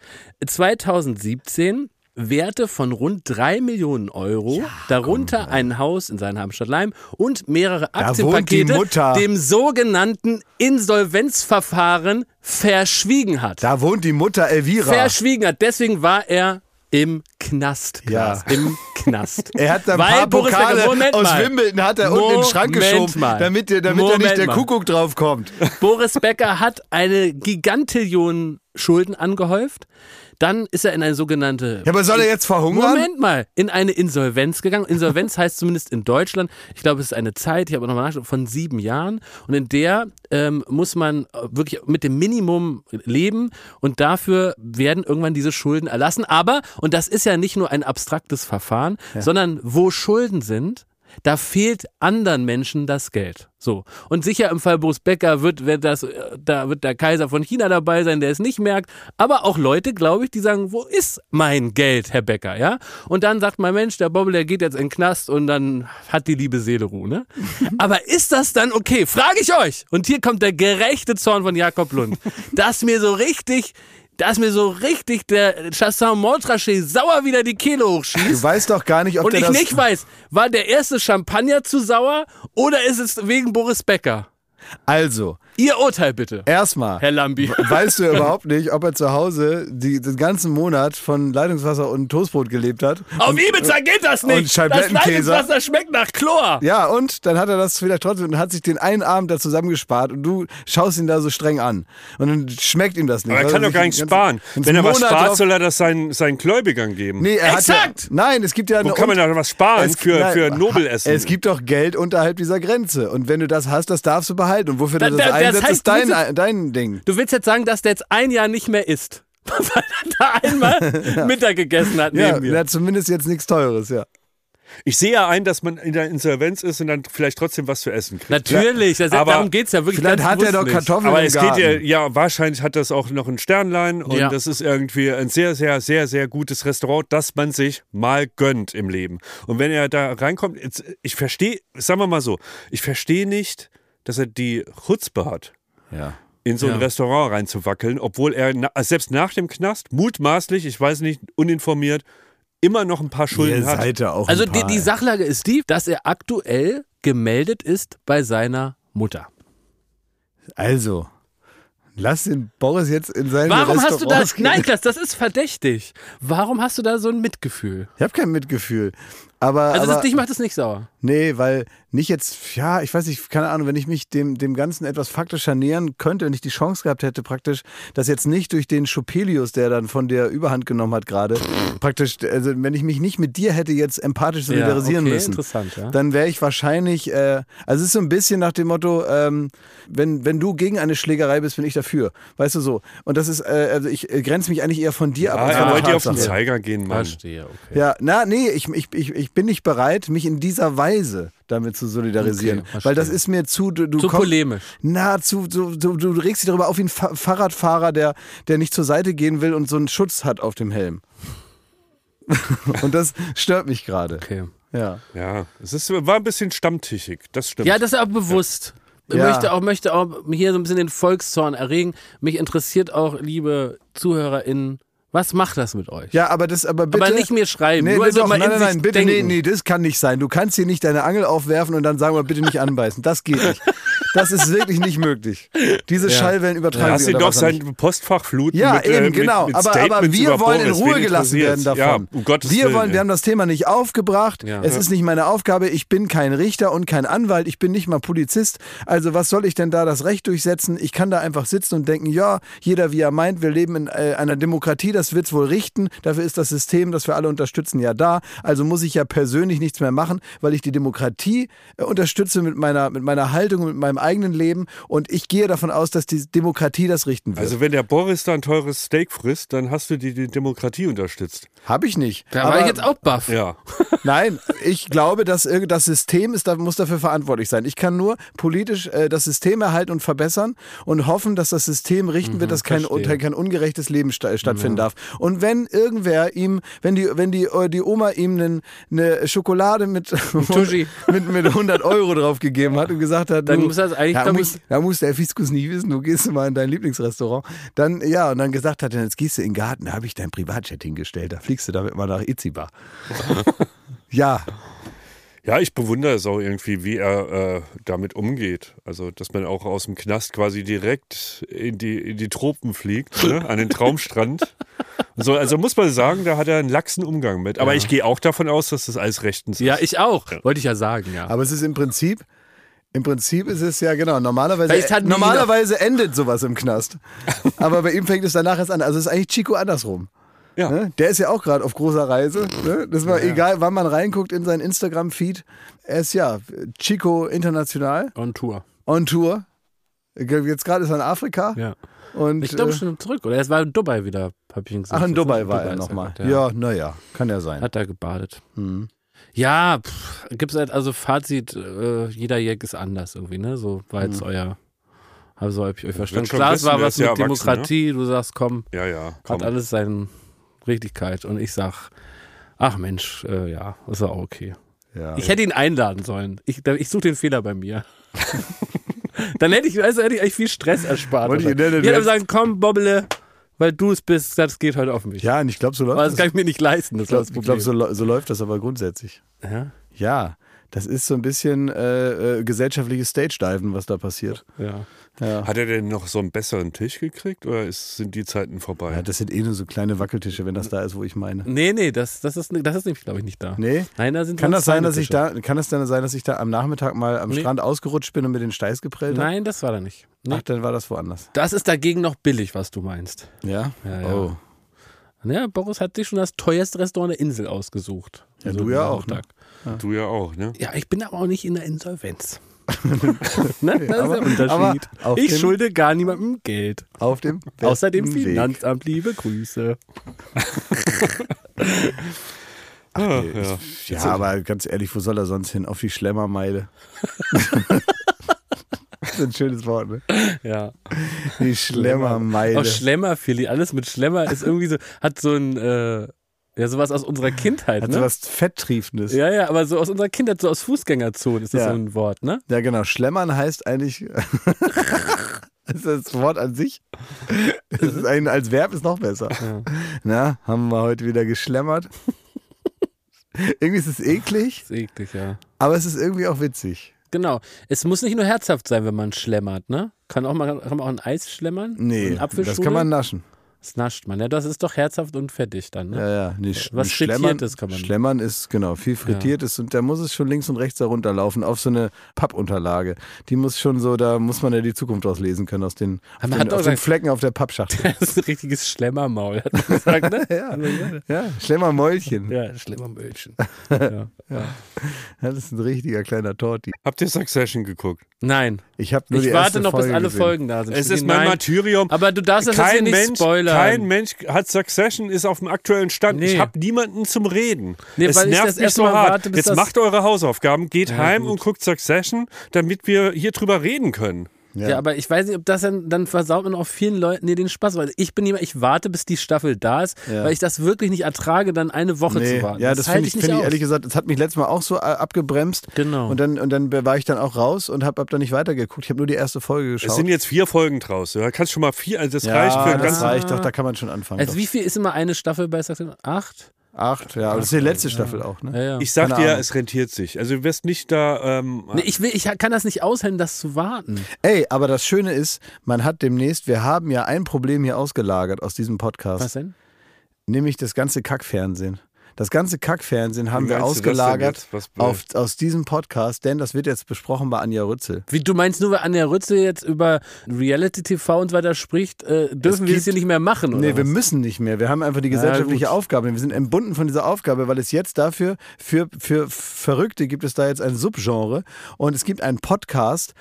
2017 Werte von rund 3 Millionen Euro, darunter ein Haus in seiner Heimatstadt Leim und mehrere Aktienpakete dem sogenannten Insolvenzverfahren verschwiegen hat. Da wohnt die Mutter Elvira. Verschwiegen hat. Deswegen war er im Knast. Ja. Im Knast. Er hat da ein paar Pokale aus Wimbledon unten in den Schrank geschoben, damit da nicht der Kuckuck drauf kommt. Boris Becker hat eine Gigantillion Schulden angehäuft. Dann ist er in eine sogenannte... Ja, aber soll er jetzt verhungern? Moment mal, in eine Insolvenz gegangen. Insolvenz heißt zumindest in Deutschland, ich glaube, es ist eine Zeit, ich habe nochmal nachgeschaut, von 7 Jahren. Und in der muss man wirklich mit dem Minimum leben und dafür werden irgendwann diese Schulden erlassen. Aber, und das ist ja nicht nur ein abstraktes Verfahren, sondern wo Schulden sind, da fehlt anderen Menschen das Geld. So. Und sicher im Fall Boris Becker wird der Kaiser von China dabei sein, der es nicht merkt. Aber auch Leute, glaube ich, die sagen, wo ist mein Geld, Herr Becker, ja? Und dann sagt man, Mensch, der Bobbel, der geht jetzt in den Knast und dann hat die liebe Seele Ruhe, ne? Aber ist das dann okay? Frage ich euch. Und hier kommt der gerechte Zorn von Jakob Lund. Dass mir so richtig der Chassin Montrachet sauer wieder die Kehle hochschießt. Du weißt doch gar nicht, ob Und der ich das... nicht weiß, war der erste Champagner zu sauer oder ist es wegen Boris Becker? Also, Ihr Urteil bitte, erstmal, Herr Lambi. weißt du überhaupt nicht, ob er zu Hause den ganzen Monat von Leitungswasser und Toastbrot gelebt hat. Auf Ibiza geht das nicht. und Scheiblettenkäse. Das Leitungswasser schmeckt nach Chlor. Ja, und dann hat er das vielleicht trotzdem und hat sich den einen Abend da zusammengespart und du schaust ihn da so streng an. Und dann schmeckt ihm das nicht. Aber er kann doch gar nicht sparen. Wenn er was spart, soll er das seinen Gläubigern geben. Nee, er Exakt! Hat nein, es gibt ja eine... Wo kann man da was sparen für Nobelessen? Es gibt doch Geld unterhalb dieser Grenze. Und wenn du das hast, das darfst du behalten. Und wofür du das einsetzt, ist dein Ding. Du willst jetzt sagen, dass der jetzt ein Jahr nicht mehr isst, weil er da einmal Mittag gegessen hat Ja, neben mir. er hat zumindest jetzt nichts Teures, ja. Ich sehe ja ein, dass man in der Insolvenz ist und dann vielleicht trotzdem was zu essen kriegt. Natürlich, darum geht es ja wirklich. Vielleicht hat er doch Kartoffeln Aber im es Garten. geht ja, wahrscheinlich hat das auch noch ein Sternlein und das ist irgendwie ein sehr, sehr, sehr, sehr gutes Restaurant, das man sich mal gönnt im Leben. Und wenn er da reinkommt, ich verstehe, sagen wir mal so, ich verstehe nicht, dass er die Chutzpe hat. Ja. In so ein Restaurant reinzuwackeln, obwohl er selbst nach dem Knast, mutmaßlich, ich weiß nicht, uninformiert, immer noch ein paar Schulden hat. Seid ihr auch Also ein paar, die Sachlage ist die, dass er aktuell gemeldet ist bei seiner Mutter. Also, lass den Boris jetzt in seine Warum hast du Restaurants das? gehen. Nein, Klaas, das ist verdächtig. Warum hast du da so ein Mitgefühl? Ich habe kein Mitgefühl. Aber, Also dich macht es nicht sauer. Nee, weil nicht jetzt, ja, ich weiß nicht, keine Ahnung, wenn ich mich dem Ganzen etwas faktischer nähern könnte, wenn ich die Chance gehabt hätte, praktisch, dass jetzt nicht durch den Schopelius, der dann von der Überhand genommen hat gerade, praktisch, also wenn ich mich nicht mit dir hätte jetzt empathisch solidarisieren müssen, interessant, ja. dann wäre ich wahrscheinlich, also es ist so ein bisschen nach dem Motto, wenn du gegen eine Schlägerei bist, bin ich dafür, weißt du so. Und das ist, also ich grenze mich eigentlich eher von dir ab. als von Er der wollte dir auf den Tatsache. Zeiger gehen, Mann. Verstehe, okay. Ja, nee, ich bin nicht bereit, mich in dieser Weise damit zu solidarisieren. Okay, verstehe. weil das ist mir zu polemisch. Du regst dich darüber auf wie ein Fahrradfahrer, der nicht zur Seite gehen will und so einen Schutz hat auf dem Helm. Und das stört mich gerade. Okay. Ja. Ja, war ein bisschen stammtischig, das stimmt. Ja, das ist auch bewusst. Ich Ja. möchte auch hier so ein bisschen den Volkszorn erregen. Mich interessiert auch, liebe ZuhörerInnen, was macht das mit euch? Ja, aber bitte. Aber nicht mir schreiben. Nee, nur so doch, mal in sich nein, bitte, denken. nee, das kann nicht sein. Du kannst hier nicht deine Angel aufwerfen und dann sagen wir bitte nicht anbeißen. Das geht nicht. Das ist wirklich nicht möglich. Diese Schallwellen übertragen Lass sie ihn unter doch Wasser sein nicht. Postfach fluten. Ja, mit, eben, mit, genau. Mit aber Statements wir über wollen in Boris. Ruhe Wen gelassen werden interessiert's? davon. Ja, um Gottes wir Willen. haben das Thema nicht aufgebracht. Ja. Es ist nicht meine Aufgabe. Ich bin kein Richter und kein Anwalt. Ich bin nicht mal Polizist. Also was soll ich denn da das Recht durchsetzen? Ich kann da einfach sitzen und denken, ja, jeder wie er meint. Wir leben in einer Demokratie. Das wird's wohl richten. Dafür ist das System, das wir alle unterstützen, ja da. Also muss ich ja persönlich nichts mehr machen, weil ich die Demokratie unterstütze mit meiner Haltung, mit meinem eigenen Leben. Und ich gehe davon aus, dass die Demokratie das richten wird. Also wenn der Boris da ein teures Steak frisst, dann hast du die Demokratie unterstützt. Habe ich nicht. Da war ich jetzt auch baff. Ja. Nein, ich glaube, dass das System muss dafür verantwortlich sein. Ich kann nur politisch das System erhalten und verbessern und hoffen, dass das System richten wird, dass kein ungerechtes Leben stattfinden darf. Und wenn irgendwer ihm, wenn die Oma ihm eine Schokolade mit 100 Euro drauf gegeben hat und gesagt hat, Dann muss das eigentlich, da muss der Fiskus nicht wissen, du gehst mal in dein Lieblingsrestaurant. Dann gesagt hat, jetzt gehst du in den Garten, da habe ich dein Privatjet hingestellt, da fliegst du damit mal nach Itzibar. Ja. Ja, ich bewundere es auch irgendwie, wie er damit umgeht. Also, dass man auch aus dem Knast quasi direkt in die Tropen fliegt, ne? An den Traumstrand. So, also muss man sagen, da hat er einen laxen Umgang mit. Aber ich gehe auch davon aus, dass das alles rechtens ist. ja, ich auch. Wollte ich ja sagen, ja. Aber es ist im Prinzip ist es ja, genau, normalerweise endet sowas im Knast. Aber bei ihm fängt es danach erst an. Also es ist eigentlich Chico andersrum. Ja. Ne? Der ist ja auch gerade auf großer Reise. Ne? Das war egal, wann man reinguckt in seinen Instagram-Feed. Er ist Chico international. On Tour. On Tour. Jetzt gerade ist er in Afrika. Ja. Und, Ich glaube schon zurück. Oder es war in Dubai wieder, hab ich ihn gesehen. Ach, in Dubai In war er ist nochmal. gerade, Ja, naja, kann ja sein. Hat er gebadet. Ja, gibt's halt, also Fazit, jeder Jack ist anders irgendwie, ne? So war jetzt euer, also hab ich euch verstanden. schon Klar, es war wissen, wer was ist ja mit erwachsen, Demokratie, du sagst, komm, Ja, komm. hat alles seine Richtigkeit. Und ich sag, ach Mensch, ja, ist ja auch okay. Ja. Ich hätte ihn einladen sollen. Ich suche den Fehler bei mir. Dann hätte ich echt viel Stress erspart. Wollte ich- Ich hätte aber sagen, komm, Bobbele, weil du es bist, das geht heute auf mich. Ja, und ich glaube, so läuft Aber das kann ich mir nicht leisten. Das war das Ich Problem. glaube, so läuft das aber grundsätzlich. Ja? Ja, das ist so ein bisschen gesellschaftliches Stage-Diven, was da passiert. Ja. Ja. Hat er denn noch so einen besseren Tisch gekriegt oder sind die Zeiten vorbei? Ja, das sind nur so kleine Wackeltische, wenn das da ist, wo ich meine. Nee, das ist nämlich, glaube ich, nicht da. Nee? Nein, da sind Kann sonst das sein, kleine dass ich Tische. kann es denn sein, dass ich da am Nachmittag mal am Nee. Strand ausgerutscht bin und mir den Steiß geprellt habe? Nein, das war da nicht. Nee. Ach, dann war das woanders. Das ist dagegen noch billig, was du meinst. Ja? Ja. Oh. Ja, Boris hat sich schon das teuerste Restaurant der Insel ausgesucht. Ja, Also du ja am auch, ne? Montag. Du ja auch, ne? Ja, ich bin aber auch nicht in der Insolvenz. Ne? Das ist aber- der Unterschied. aber auf Ich dem- schulde gar niemandem Geld. Auf dem Außer dem besten Weg. Finanzamt, liebe Grüße. Ja. Ja, aber ganz ehrlich, wo soll er sonst hin? Auf die Schlemmermeile. Das ist ein schönes Wort, ne? Ja. Die Schlemmermeile. Auch Schlemmerfilet, alles mit Schlemmer ist irgendwie so, hat so ein, ja, sowas aus unserer Kindheit, Hat ne? so was Fetttriefendes. Ja, aber so aus unserer Kindheit, so aus Fußgängerzonen ist das Ja. so ein Wort, ne? Ja, genau. Schlemmern heißt eigentlich. Also das Wort an sich. Als Verb ist noch besser. Ja. Na, haben wir heute wieder geschlemmert. Irgendwie ist es eklig, Das ist eklig, ja. aber es ist irgendwie auch witzig. Genau. Es muss nicht nur herzhaft sein, wenn man schlemmert, ne? Kann man auch ein Eis schlemmern? Nee, Ein Apfelstrudel? das kann man naschen. Das nascht man, ja. Das ist doch herzhaft und fettig dann, ne? Ja. Nee, Was Frittiertes kann man- Schlemmern ist, genau, viel Frittiertes und da muss es schon links und rechts darunter laufen auf so eine Pappunterlage. Die muss schon so, da muss man ja die Zukunft auslesen können aus den, Aber man hat doch aus den gesagt- Flecken auf der Pappschachtel. Das ist ein richtiges Schlemmermaul, hat man gesagt, ne? Ja, Schlemmermäulchen. Ja, Schlemmermöllchen. Ja. Das ist ein richtiger kleiner Torti. Habt ihr Succession geguckt? Nein. Ich habe nur Ich die warte erste noch, bis Folge alle gesehen. Folgen da sind. Es ist mein Nein. Martyrium. Aber du darfst das jetzt hier nicht spoilern. Kein Mensch hat Succession, ist auf dem aktuellen Stand. Nee. Ich habe niemanden zum Reden. Nee, es weil ich nervt das mich erst so mal hart. warte, bis Jetzt das- macht eure Hausaufgaben, geht Ja, heim gut. und guckt Succession, damit wir hier drüber reden können. Ja, aber ich weiß nicht, ob das dann versaut man auch vielen Leuten den Spaß, weil ich warte, bis die Staffel da ist, Ja. weil ich das wirklich nicht ertrage, dann eine Woche Nee, zu warten. ja, das halte finde ich aus. ehrlich gesagt, das hat mich letztes Mal auch so abgebremst. Genau. Und dann war ich dann auch raus und habe dann nicht weitergeguckt. Ich habe nur die erste Folge geschaut. Es sind jetzt 4 Folgen draus. Da kannst schon mal 4, also das ja, reicht für das ganz. reicht doch, da kann man schon anfangen. Also doch. wie viel ist immer eine Staffel bei Succession? 8? 8, ja, aber das ist die letzte Staffel auch, ne? Ja, ja. Ich sag Keine dir, Ahnung. es rentiert sich. Also du wirst nicht da. Nee, ich kann das nicht aushalten, das zu warten. Ey, aber das Schöne ist, man hat demnächst, wir haben ja ein Problem hier ausgelagert aus diesem Podcast, Was denn? nämlich das ganze Kackfernsehen. Das ganze Kackfernsehen haben Wie wir meinst du das denn ausgelagert jetzt? aus diesem Podcast, denn das wird jetzt besprochen bei Anja Rützel. Wie, du meinst nur, weil Anja Rützel jetzt über Reality-TV und so weiter spricht, dürfen wir es hier nicht mehr machen, oder Nee, wir was? müssen nicht mehr. Wir haben einfach die gesellschaftliche gut. Aufgabe. Wir sind entbunden von dieser Aufgabe, weil es jetzt dafür, für Verrückte gibt es da jetzt ein Subgenre und es gibt einen Podcast,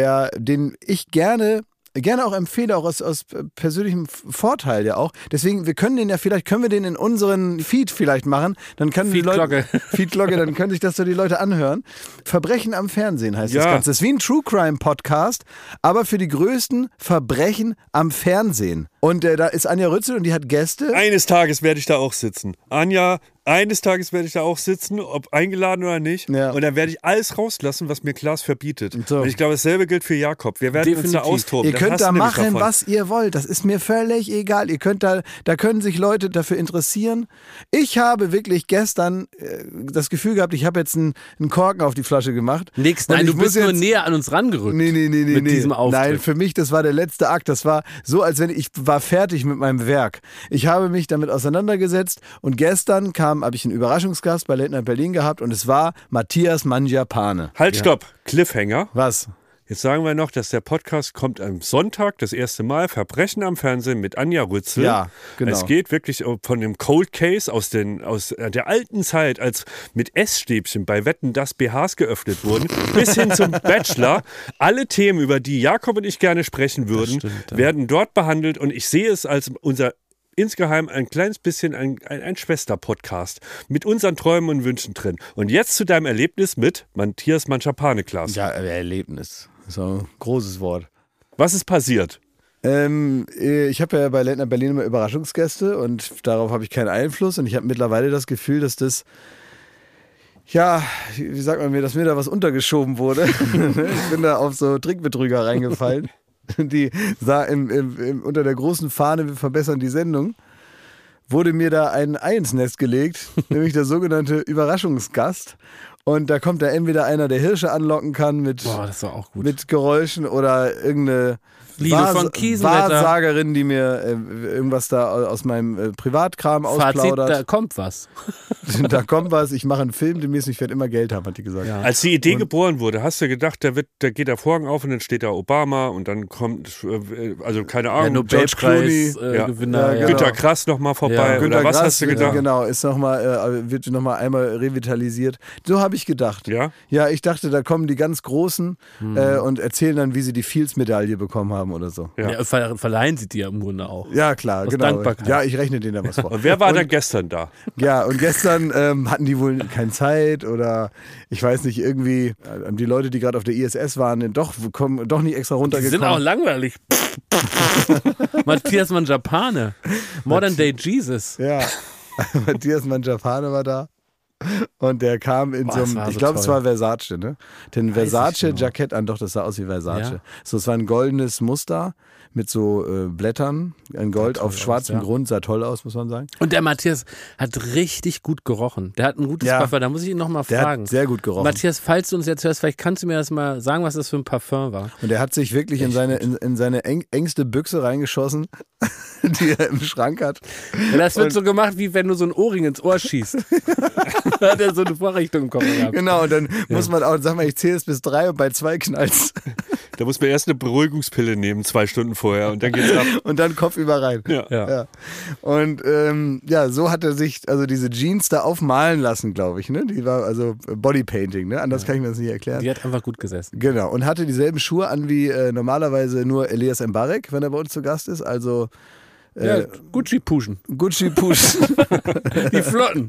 den ich gerne auch empfehle, auch aus persönlichem Vorteil ja auch. Deswegen, können wir den in unseren Feed vielleicht machen. Dann können die Leute, Feedglocke, dann können sich das so die Leute anhören. Verbrechen am Fernsehen heißt das Ja. Ganze. Das ist wie ein True Crime Podcast, aber für die größten Verbrechen am Fernsehen. Und da ist Anja Rützel und die hat Gäste. Eines Tages werde ich da auch sitzen. Anja, eines Tages werde ich da auch sitzen, ob eingeladen oder nicht. Ja. Und dann werde ich alles rauslassen, was mir Klaas verbietet. So. Und ich glaube, dasselbe gilt für Jakob. Wir werden uns da Definitiv. austoben. Ihr Das könnt hast da du nämlich machen, davon. was ihr wollt. Das ist mir völlig egal. Ihr könnt da können sich Leute dafür interessieren. Ich habe wirklich gestern das Gefühl gehabt, ich habe jetzt einen Korken auf die Flasche gemacht. Nix, Und nein, ich du bist muss nur jetzt- näher an uns rangerückt. Nee. Mit diesem Auftritt. Nein, für mich, das war der letzte Akt. Das war so, als wenn ich war fertig mit meinem Werk. Ich habe mich damit auseinandergesetzt und gestern habe ich einen Überraschungsgast bei Late Night Berlin gehabt und es war Matthias Mangiapane. Halt, stopp. Cliffhanger. Was? Jetzt sagen wir noch, dass der Podcast kommt am Sonntag, das erste Mal, Verbrechen am Fernsehen mit Anja Rützel. Ja, genau. Es geht wirklich von dem Cold Case aus der alten Zeit, als mit Essstäbchen bei Wetten, dass BHs geöffnet wurden, bis hin zum Bachelor. Alle Themen, über die Jakob und ich gerne sprechen würden, stimmt, ja. werden dort behandelt und ich sehe es als unser insgeheim ein kleines bisschen ein Schwester-Podcast mit unseren Träumen und Wünschen drin. Und jetzt zu deinem Erlebnis mit Matthias Manschapane, Klaas. Ja, Erlebnis. So ein großes Wort. Was ist passiert? Ich habe ja bei Late Night Berlin immer Überraschungsgäste und darauf habe ich keinen Einfluss und ich habe mittlerweile das Gefühl, dass das, ja, wie sagt man mir, dass mir da was untergeschoben wurde. Ich bin da auf so Trickbetrüger reingefallen, die unter der großen Fahne, wir verbessern die Sendung, wurde mir da ein Ei ins Nest gelegt, nämlich der sogenannte Überraschungsgast. Und da kommt da entweder einer, der Hirsche anlocken kann mit Geräuschen oder irgendeine von Kiesenwetter. Wahrsagerin, die mir irgendwas da aus meinem Privatkram ausplaudert. Da kommt was. Da kommt was, ich mache einen Film demnächst, ich werde immer Geld haben, hat die gesagt. Ja. Als die Idee geboren wurde, hast du gedacht, da geht der Vorhang auf und dann steht da Obama und dann kommt, also keine Ahnung, George Clooney, Gewinner. Genau. Günter Grass nochmal vorbei. Ja, oder was hast du gedacht? Genau, wird nochmal einmal revitalisiert. So habe ich gedacht. Ja? Ja, ich dachte, da kommen die ganz Großen und erzählen dann, wie sie die Fields-Medaille bekommen haben oder so. Ja, verleihen sie dir im Grunde auch. Ja, klar, genau. Dankbarkeit. Ja, ich rechne denen da was vor. Und wer war dann gestern da? Ja, und gestern hatten die wohl keine Zeit oder ich weiß nicht, irgendwie die Leute, die gerade auf der ISS waren, doch nicht extra runtergekommen. Die sind auch langweilig. Matthias Manschapane. Modern Day Jesus. Ja, Matthias Manschapane war da. Und der kam in so einem, ich glaube, es war Versace, ne? Den Versace-Jackett an, doch, das sah aus wie Versace. Ja. So, es war ein goldenes Muster mit so Blättern, ein Gold auf schwarzem Grund, sah toll aus, muss man sagen. Und der Matthias hat richtig gut gerochen. Der hat ein gutes Parfum, da muss ich ihn nochmal fragen. Der hat sehr gut gerochen. Matthias, falls du uns jetzt hörst, vielleicht kannst du mir das mal sagen, was das für ein Parfum war. Und er hat sich wirklich in seine engste Büchse reingeschossen, die er im Schrank hat. Ja, das wird so gemacht, wie wenn du so ein Ohrring ins Ohr schießt. Da hat er so eine Vorrichtung im Kopf gehabt. Genau, und dann muss man auch, sag mal, ich zähle es bis 3 und bei 2 knallt's. Da muss man erst eine Beruhigungspille nehmen, 2 Stunden vorher und dann geht's ab. Und dann kopfüber rein. Ja. Und so hat er sich also diese Jeans da aufmalen lassen, glaube ich. Ne? Die war also Bodypainting, ne? Anders kann ich mir das nicht erklären. Die hat einfach gut gesessen. Genau, und hatte dieselben Schuhe an wie normalerweise nur Elias Mbarek, wenn er bei uns zu Gast ist. Also Gucci-Puschen. Gucci-Puschen. Die Flotten.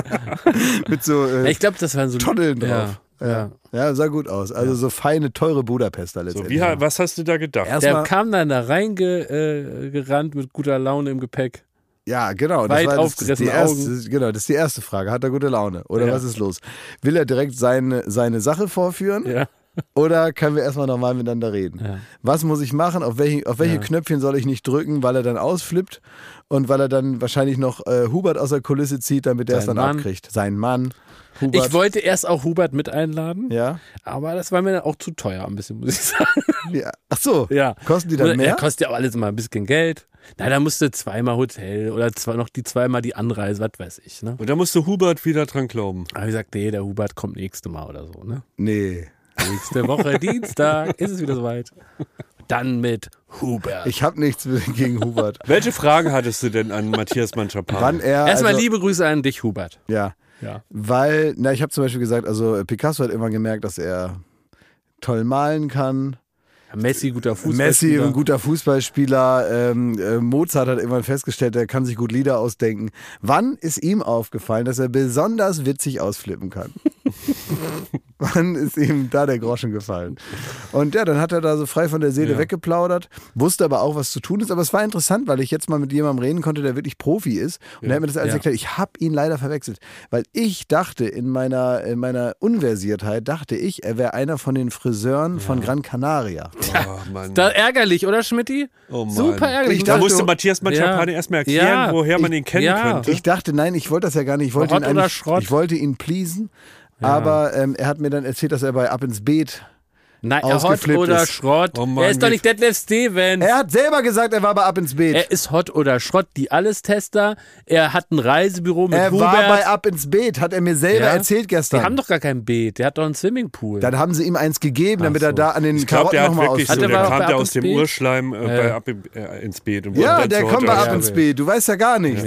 Mit so ich glaube, das waren so Tondeln drauf. Ja, sah gut aus. Also so feine, teure Budapester letztendlich. So, was hast du da gedacht? Der kam dann da reingerannt mit guter Laune im Gepäck. Ja, genau. Weit aufgerissene Augen. Genau, das ist die erste Frage. Hat er gute Laune? Oder was ist los? Will er direkt seine Sache vorführen? Ja. Oder können wir erstmal nochmal miteinander reden? Ja. Was muss ich machen? Auf welche Knöpfchen soll ich nicht drücken, weil er dann ausflippt und weil er dann wahrscheinlich noch Hubert aus der Kulisse zieht, damit der es dann abkriegt? Sein Mann. Hubert. Ich wollte erst auch Hubert mit einladen, aber das war mir dann auch zu teuer ein bisschen, muss ich sagen. Ja. Ach so, ja. Kosten die dann mehr? Ja, kostet ja auch alles immer ein bisschen Geld. Na, da musste zweimal Hotel oder zweimal die Anreise, was weiß ich. Ne? Und da musste Hubert wieder dran glauben. Aber ich gesagt, nee, der Hubert kommt nächste Mal oder so. Ne? Nee. Nächste Woche, Dienstag, ist es wieder soweit. Dann mit Hubert. Ich habe nichts gegen Hubert. Welche Fragen hattest du denn an Matthias Manschapane? Erstmal liebe Grüße an dich, Hubert. Ja. Weil, ich habe zum Beispiel gesagt, also Picasso hat immer gemerkt, dass er toll malen kann. Messi, guter Fußballspieler. Messi, ein guter Fußballspieler. Mozart hat irgendwann festgestellt, er kann sich gut Lieder ausdenken. Wann ist ihm aufgefallen, dass er besonders witzig ausflippen kann? Wann ist ihm da der Groschen gefallen? Und ja, dann hat er da so frei von der Seele weggeplaudert, wusste aber auch, was zu tun ist. Aber es war interessant, weil ich jetzt mal mit jemandem reden konnte, der wirklich Profi ist. Und er hat mir das alles erklärt. Ich habe ihn leider verwechselt. Weil ich dachte, in meiner Unversiertheit, er wäre einer von den Friseuren von Gran Canaria. Oh, Mann. Da ärgerlich, oder Schmidti? Oh, Mann. Super ärgerlich. Da musste Matthias Manschapane erstmal erklären, woher man ihn kennen könnte. Ich dachte, nein, ich wollte das ja gar nicht. Ich wollte ihn pleasen. Ja. Aber er hat mir dann erzählt, dass er bei Ab ins Beet Hot oder Schrott. Oh Mann, er ist doch nicht Detlef Stevens. Er hat selber gesagt, er war bei Ab ins Beet. Er ist Hot oder Schrott, die Alles-Tester. Er hat ein Reisebüro mit Hubert. Er war bei Ab ins Beet, hat er mir selber erzählt gestern. Die haben doch gar kein Beet, der hat doch einen Swimmingpool. Dann haben sie ihm eins gegeben, damit er da an den Karotten nochmal aussieht. Der kam aus dem Urschleim bei Ab ins Beet. Und der kommt bei Ab ins Beet, du weißt ja gar nichts. Nee.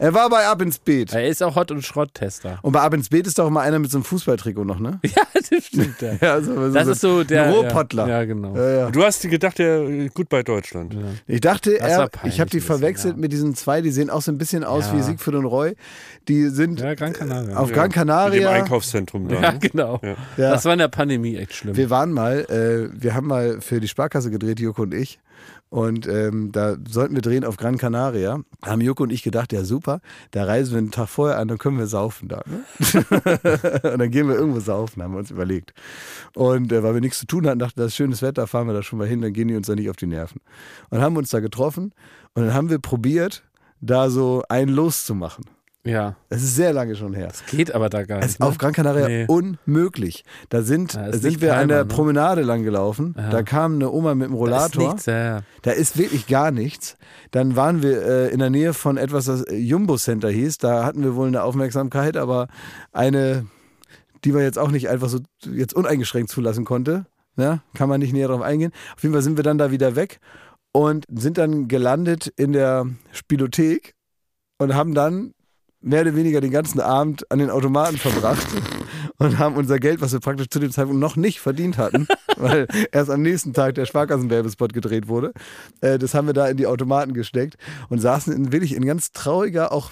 Er war bei Ab ins Beet. Er ist auch Hot- und Schrott-Tester. Und bei Ab ins Beet ist doch mal einer mit so einem Fußballtrikot noch, ne? Ja, das stimmt. Ja. Ja, so Das ist so der ein Ruhrpottler. Ja, genau. Ja. Du hast dir gedacht, der gut bei Deutschland. Ja. Ich dachte, Das war peinlich ich habe die ein bisschen, verwechselt ja. mit diesen zwei, die sehen auch so ein bisschen aus Ja. wie Siegfried und Roy. Die sind Ja, Gran Canaria. auf Gran Mit dem Canaria. Einkaufszentrum da. Ja, ne? genau. Ja. Ja. Das war in der Pandemie echt schlimm. Wir haben mal für die Sparkasse gedreht, Joko und ich. Und da sollten wir drehen auf Gran Canaria. Da haben Joko und ich gedacht, ja super, da reisen wir einen Tag vorher an, dann können wir saufen da. Ne? Und dann gehen wir irgendwo saufen, haben wir uns überlegt. Und weil wir nichts zu tun hatten, dachten, das ist schönes Wetter, fahren wir da schon mal hin, dann gehen die uns da nicht auf die Nerven. Und haben uns da getroffen und dann haben wir probiert, da so einen loszumachen. Ja, Das ist sehr lange schon her. das geht aber da gar Es nicht. ist auf Gran Canaria Nee. unmöglich. Da sind Ja, ist nicht wir an Palma, der ne? Promenade lang gelaufen. Ja. Da kam eine Oma mit dem Da ist Rollator. nichts, ja. Da ist wirklich gar nichts. Dann waren wir in der Nähe von etwas, das Jumbo Center hieß. Da hatten wir wohl eine Aufmerksamkeit, aber eine, die man jetzt auch nicht einfach so jetzt uneingeschränkt zulassen konnte. Ja, kann man nicht näher drauf eingehen. Auf jeden Fall sind wir dann da wieder weg und sind dann gelandet in der Spielothek und haben dann mehr oder weniger den ganzen Abend an den Automaten verbracht und haben unser Geld, was wir praktisch zu dem Zeitpunkt noch nicht verdient hatten, weil erst am nächsten Tag der Sparkassenwerbespot gedreht wurde, das haben wir da in die Automaten gesteckt und saßen wirklich in ganz trauriger, auch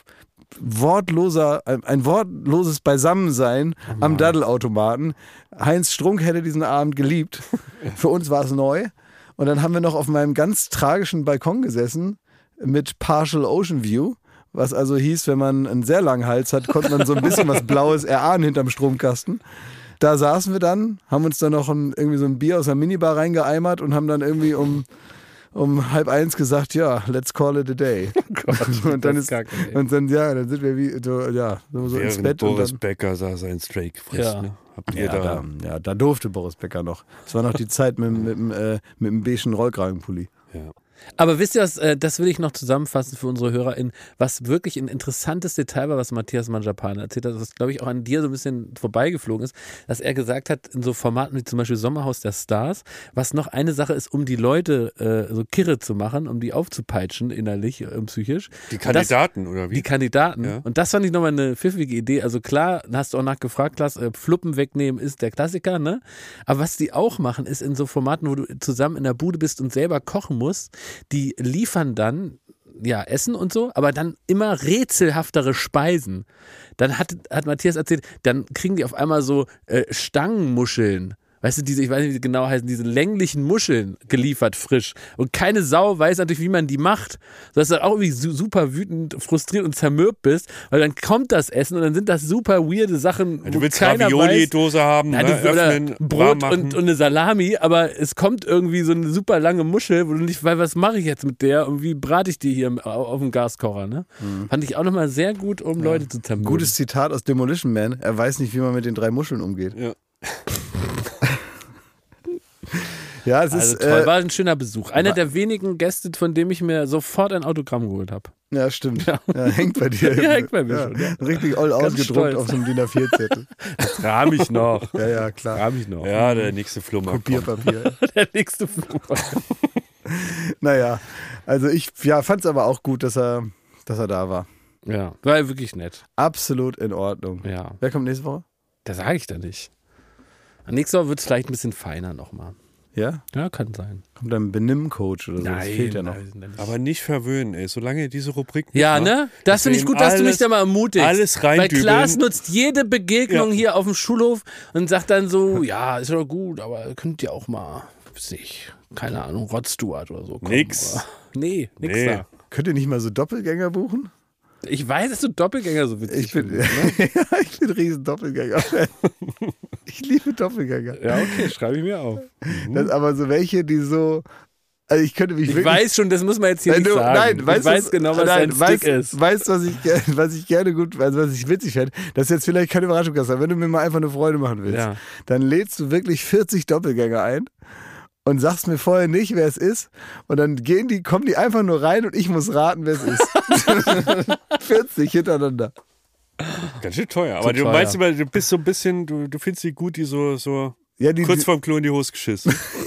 ein wortloses Beisammensein am Daddelautomaten. Heinz Strunk hätte diesen Abend geliebt. Für uns war es neu. Und dann haben wir noch auf meinem ganz tragischen Balkon gesessen mit Partial Ocean View. Was also hieß, wenn man einen sehr langen Hals hat, konnte man so ein bisschen was Blaues erahnen hinterm Stromkasten. Da saßen wir dann, haben uns dann noch irgendwie so ein Bier aus der Minibar reingeeimert und haben dann irgendwie um 12:30 gesagt, ja, let's call it a day. Und dann das ist dann sind wir so ins Während Bett. Boris und Becker sah sein Steak frisst. Ja. Ne? Habt ihr dann, da durfte Boris Becker noch. Das war noch die Zeit mit dem beigen Rollkragenpulli. Ja. Aber wisst ihr was, das will ich noch zusammenfassen für unsere HörerInnen, was wirklich ein interessantes Detail war, was Matthias Manjapane erzählt hat, was glaube ich auch an dir so ein bisschen vorbeigeflogen ist, dass er gesagt hat, in so Formaten wie zum Beispiel Sommerhaus der Stars, was noch eine Sache ist, um die Leute so kirre zu machen, um die aufzupeitschen innerlich, psychisch. Die Kandidaten, oder wie? Die Kandidaten. Ja. Und das fand ich nochmal eine pfiffige Idee. Also klar, hast du auch nachgefragt, Klaas, Fluppen wegnehmen ist der Klassiker, ne? Aber was die auch machen, ist in so Formaten, wo du zusammen in der Bude bist und selber kochen musst, die liefern dann ja Essen und so, aber dann immer rätselhaftere Speisen. Dann hat Matthias erzählt, dann kriegen die auf einmal so Stangenmuscheln. Weißt du, ich weiß nicht, wie die genau heißen, diese länglichen Muscheln geliefert frisch. Und keine Sau weiß natürlich, wie man die macht. Sodass du dann auch irgendwie super wütend, frustriert und zermürbt bist, weil dann kommt das Essen und dann sind das super weirde Sachen. Du willst keiner Ravioli-Dose haben, weiß, ne? Öffnen, oder Brot warm und machen. eine Salami, aber es kommt irgendwie so eine super lange Muschel, wo du nicht weißt, was mache ich jetzt mit der und wie brate ich die hier auf dem Gaskocher. Ne? Fand ich auch nochmal sehr gut, um Leute zu zermürben. Gutes Zitat aus Demolition Man. Er weiß nicht, wie man mit den 3 Muscheln umgeht. Ja. Ja, es Also ist. toll, war ein schöner Besuch. Einer der wenigen Gäste, von dem ich mir sofort ein Autogramm geholt habe. Ja, stimmt. Ja, hängt bei dir. Ja, hängt bei mir schon, ja. Richtig all Ganz ausgedruckt stolz. auf so einem DIN A4-Zettel. Rahm ich noch. Ja, klar. Rahm ich noch. Ja, der nächste Flohmarkt kommt. Kopierpapier. Der nächste Flug. Naja, also ich fand es aber auch gut, dass er da war. Ja, war wirklich nett. Absolut in Ordnung. Ja, Wer kommt nächste Woche? das sage ich da nicht. Nächste Woche wird es vielleicht ein bisschen feiner nochmal. Ja? Ja, kann sein. Kommt ein Benimm-Coach oder so? Das fehlt ja noch. nein. Aber nicht verwöhnen, ey. Solange ihr diese Rubrik Ja, nicht macht, ne? Das finde ich gut, dass du mich da mal ermutigst. alles Weil reindübeln. Klaas nutzt jede Begegnung Ja. hier auf dem Schulhof und sagt dann so, ja, ist doch gut, aber könnt ihr auch mal, weiß nicht, keine Ahnung, Rod Stewart oder so kommen. Nix. Oder? Nee, nix Nee. da. Könnt ihr nicht mal so Doppelgänger buchen? Ich weiß, dass du Doppelgänger so witzig Ich bin findest, ne? ich bin riesen Doppelgänger-Fan. Ich liebe Doppelgänger. Ja, okay, schreibe ich mir auf. Das, aber so welche, die so. Also ich könnte mich Ich wirklich. weiß schon, das muss man jetzt hier Nein, nicht sagen. nein, ich weißt weiß du, genau, was dein Stick ist. Weißt du, was ich gerne gut, also was ich witzig fände? Das ist jetzt vielleicht keine Überraschung, Gast, aber wenn du mir mal einfach eine Freude machen willst, Ja. dann lädst du wirklich 40 Doppelgänger ein und sagst mir vorher nicht, wer es ist. Und dann kommen die einfach nur rein und ich muss raten, wer es ist. 40 hintereinander. Ganz schön teuer. Aber du teuer. meinst immer, du bist so ein bisschen, du findest die gut, die so Ja, die, kurz vorm Klo in die Hose geschissen.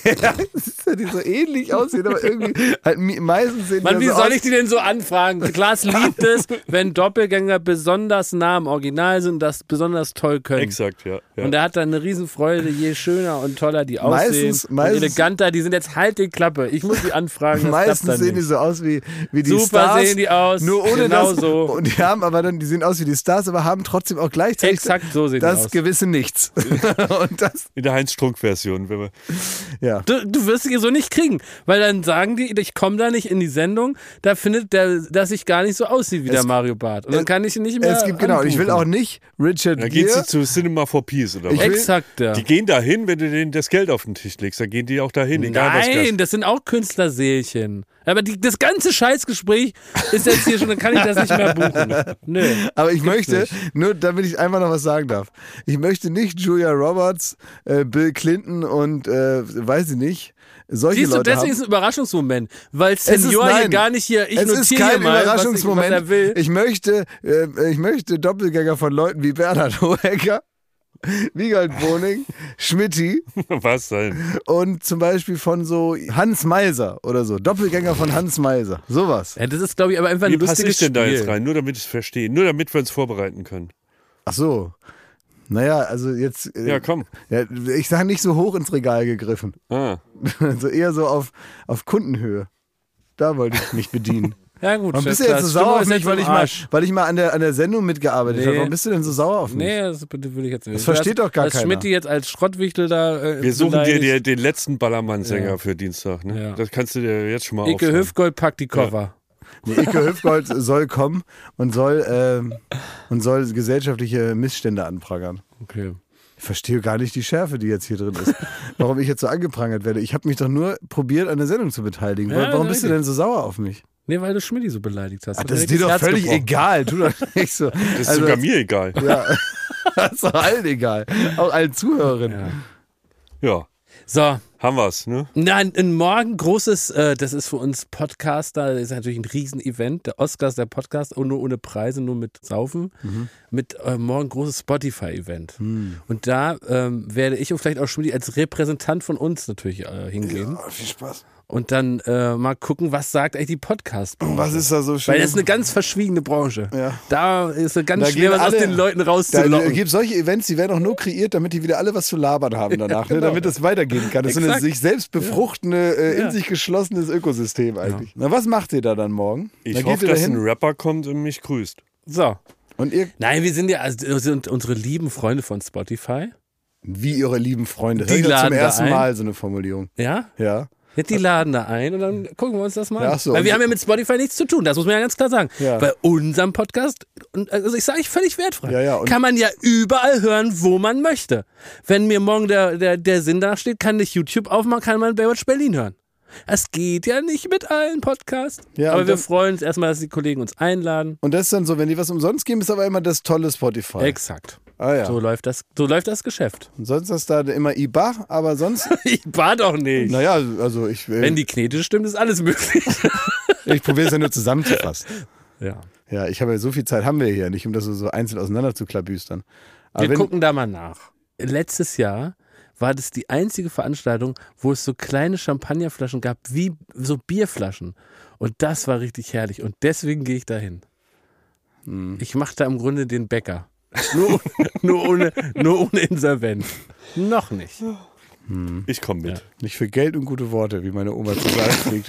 Die so ähnlich aussehen, aber irgendwie halt meistens sehen Mann, die wie so soll aus. ich die denn so anfragen? Klaas liebt es, wenn Doppelgänger besonders nah am Original sind und das besonders toll können. Exakt, ja. Und er hat da eine Riesenfreude, je schöner und toller die aussehen und eleganter, die sind jetzt halt die Klappe. Ich muss die anfragen, das Meistens klappt dann sehen die nicht. so aus wie die Super Stars. sehen die aus, Nur ohne genau das. so. Und die haben aber dann, die sehen aus wie die Stars, aber haben trotzdem auch gleichzeitig Exakt so sehen die das aus. gewisse Nichts. Und das, In der Heinz-Strunk-Version. Wenn wir ja. Du wirst sie so nicht kriegen, weil dann sagen die, ich komme da nicht in die Sendung, da findet der, dass ich gar nicht so aussieht wie der Mario Barth. Und dann kann ich ihn nicht mehr Es gibt, genau, und ich will auch nicht Richard Da geht sie Gere. zu Cinema for Peace, oder was? Exakt, ja. Die gehen dahin, wenn du denen das Geld auf den Tisch legst. Dann gehen die auch dahin, egal was Nein, das sind auch Künstlerseelchen. Aber das ganze Scheißgespräch ist jetzt hier schon, dann kann ich das nicht mehr buchen. Nö. Aber ich möchte, nicht. nur damit ich einfach noch was sagen darf, ich möchte nicht Julia Roberts, Bill Clinton und weiß ich nicht, solche Siehst du, Leute deswegen haben. ist es ein Überraschungsmoment, weil Es ist- Senior hier nein, gar nicht hier, ich es ist notiere kein hier mal, was Überraschungsmoment. er will. Ich möchte Doppelgänger von Leuten wie Bernhard Hohecker, Wiegald Boning, Schmitti Was denn? und zum Beispiel von so Hans Meiser oder so. Doppelgänger von Hans Meiser. Sowas. Ja, das ist, glaube ich, aber einfach ein Wie passe lustiges ich denn da jetzt Spiel. rein? Nur damit ich es verstehe. Nur damit wir uns vorbereiten können. Ach so. Naja, also jetzt. Ja, komm. Ja, ich sage nicht so hoch ins Regal gegriffen. Ah. So eher so auf Kundenhöhe. Da wollte ich mich bedienen. Ja gut, Warum bist du Chef, jetzt so das sauer auf Stimmung mich, ist weil jetzt ich, im Arsch. weil ich mal an der Sendung mitgearbeitet Nee. habe? Warum bist du denn so sauer auf mich? Nee, das will ich jetzt nicht. Das versteht doch gar dass keiner. Schmitti jetzt als Schrottwichtel da Wir suchen beleidigt. dir den letzten Ballermann-Sänger Ja. für Dienstag. Ne? Ja. Das kannst du dir jetzt schon mal Ike aufschreiben. Hüfgold packt die Koffer. Nee, Ike Hüfgold soll kommen und soll gesellschaftliche Missstände anprangern. Okay. Ich verstehe gar nicht die Schärfe, die jetzt hier drin ist. Warum ich jetzt so angeprangert werde. Ich habe mich doch nur probiert, an der Sendung zu beteiligen. Ja, Warum bist du richtig. denn so sauer auf mich? Nee, weil du Schmitti so beleidigt hast. Ach, Hat das mir ist dir das doch Herz völlig gebrochen. egal. Tu doch nicht so. Das ist Also, sogar mir egal. Ja, das ist doch allen egal. Auch allen Zuhörerinnen. Ja. Ja, So, haben wir's, ne? nein, ein morgen großes, das ist für uns Podcaster, das ist natürlich ein Riesenevent, der Oscars der Podcast, und nur ohne Preise, nur mit Saufen, mit morgen großes Spotify-Event. Und da werde ich und vielleicht auch Schmidt als Repräsentant von uns natürlich hingehen. Ja, viel Spaß. Und dann mal gucken, was sagt eigentlich die Podcast-Branche. Was ist da so schön? Weil das ist eine ganz verschwiegene Branche. Ja. Da ist es ganz Da schwer, gehen was aus alle- den Leuten Da rauszulocken. gibt solche Events, die werden auch nur kreiert, damit die wieder alle was zu labern haben danach, ne? Damit es weitergehen kann. Das ist so eine Exakt. sich selbst befruchtende, in Ja. sich geschlossenes Ökosystem eigentlich. Na, was macht ihr da dann morgen? Ich Da geht hoffe, ihr dass ein dahin Rapper kommt und mich grüßt. So. und ihr, Nein, wir sind ja, also wir sind unsere lieben Freunde von Spotify. wie eure lieben Freunde. Die Hör ich ja laden zum da ersten ein. Mal so eine Formulierung. Ja? Ja. Ja, die laden da ein und dann gucken wir uns das mal an. Ja, ach so. Weil wir Und- haben ja mit Spotify nichts zu tun, das muss man ja ganz klar sagen. Ja. Bei unserem Podcast, und also ich sage ich völlig wertfrei, Ja, ja, und- kann man ja überall hören, wo man möchte. Wenn mir morgen der Sinn danach steht, kann ich YouTube aufmachen, kann man Baywatch Berlin hören. Es geht ja nicht mit allen Podcasts. Ja, aber und wir dann- freuen uns erstmal, dass die Kollegen uns einladen. Und das ist dann so, wenn die was umsonst geben, ist aber immer das tolle Spotify. Exakt. Ah ja. So läuft das Geschäft. Und sonst ist da immer IBA, aber sonst, Ich war doch nicht. naja, also ich Wenn die Knete stimmt, ist alles möglich. ich probiere es ja nur zusammenzufassen. Ja. Ja, ich habe ja so viel Zeit haben wir hier nicht, um das so einzeln auseinander zu klabüstern. Aber Wir gucken da mal nach. Letztes Jahr war das die einzige Veranstaltung, wo es so kleine Champagnerflaschen gab, wie so Bierflaschen. Und das war richtig herrlich. Und deswegen gehe ich da hin. Ich mache da im Grunde den Bäcker. Nur ohne Insolvenz. Noch nicht. Ich komme mit. Nicht für Geld und gute Worte, wie meine Oma zu sagen pflegte.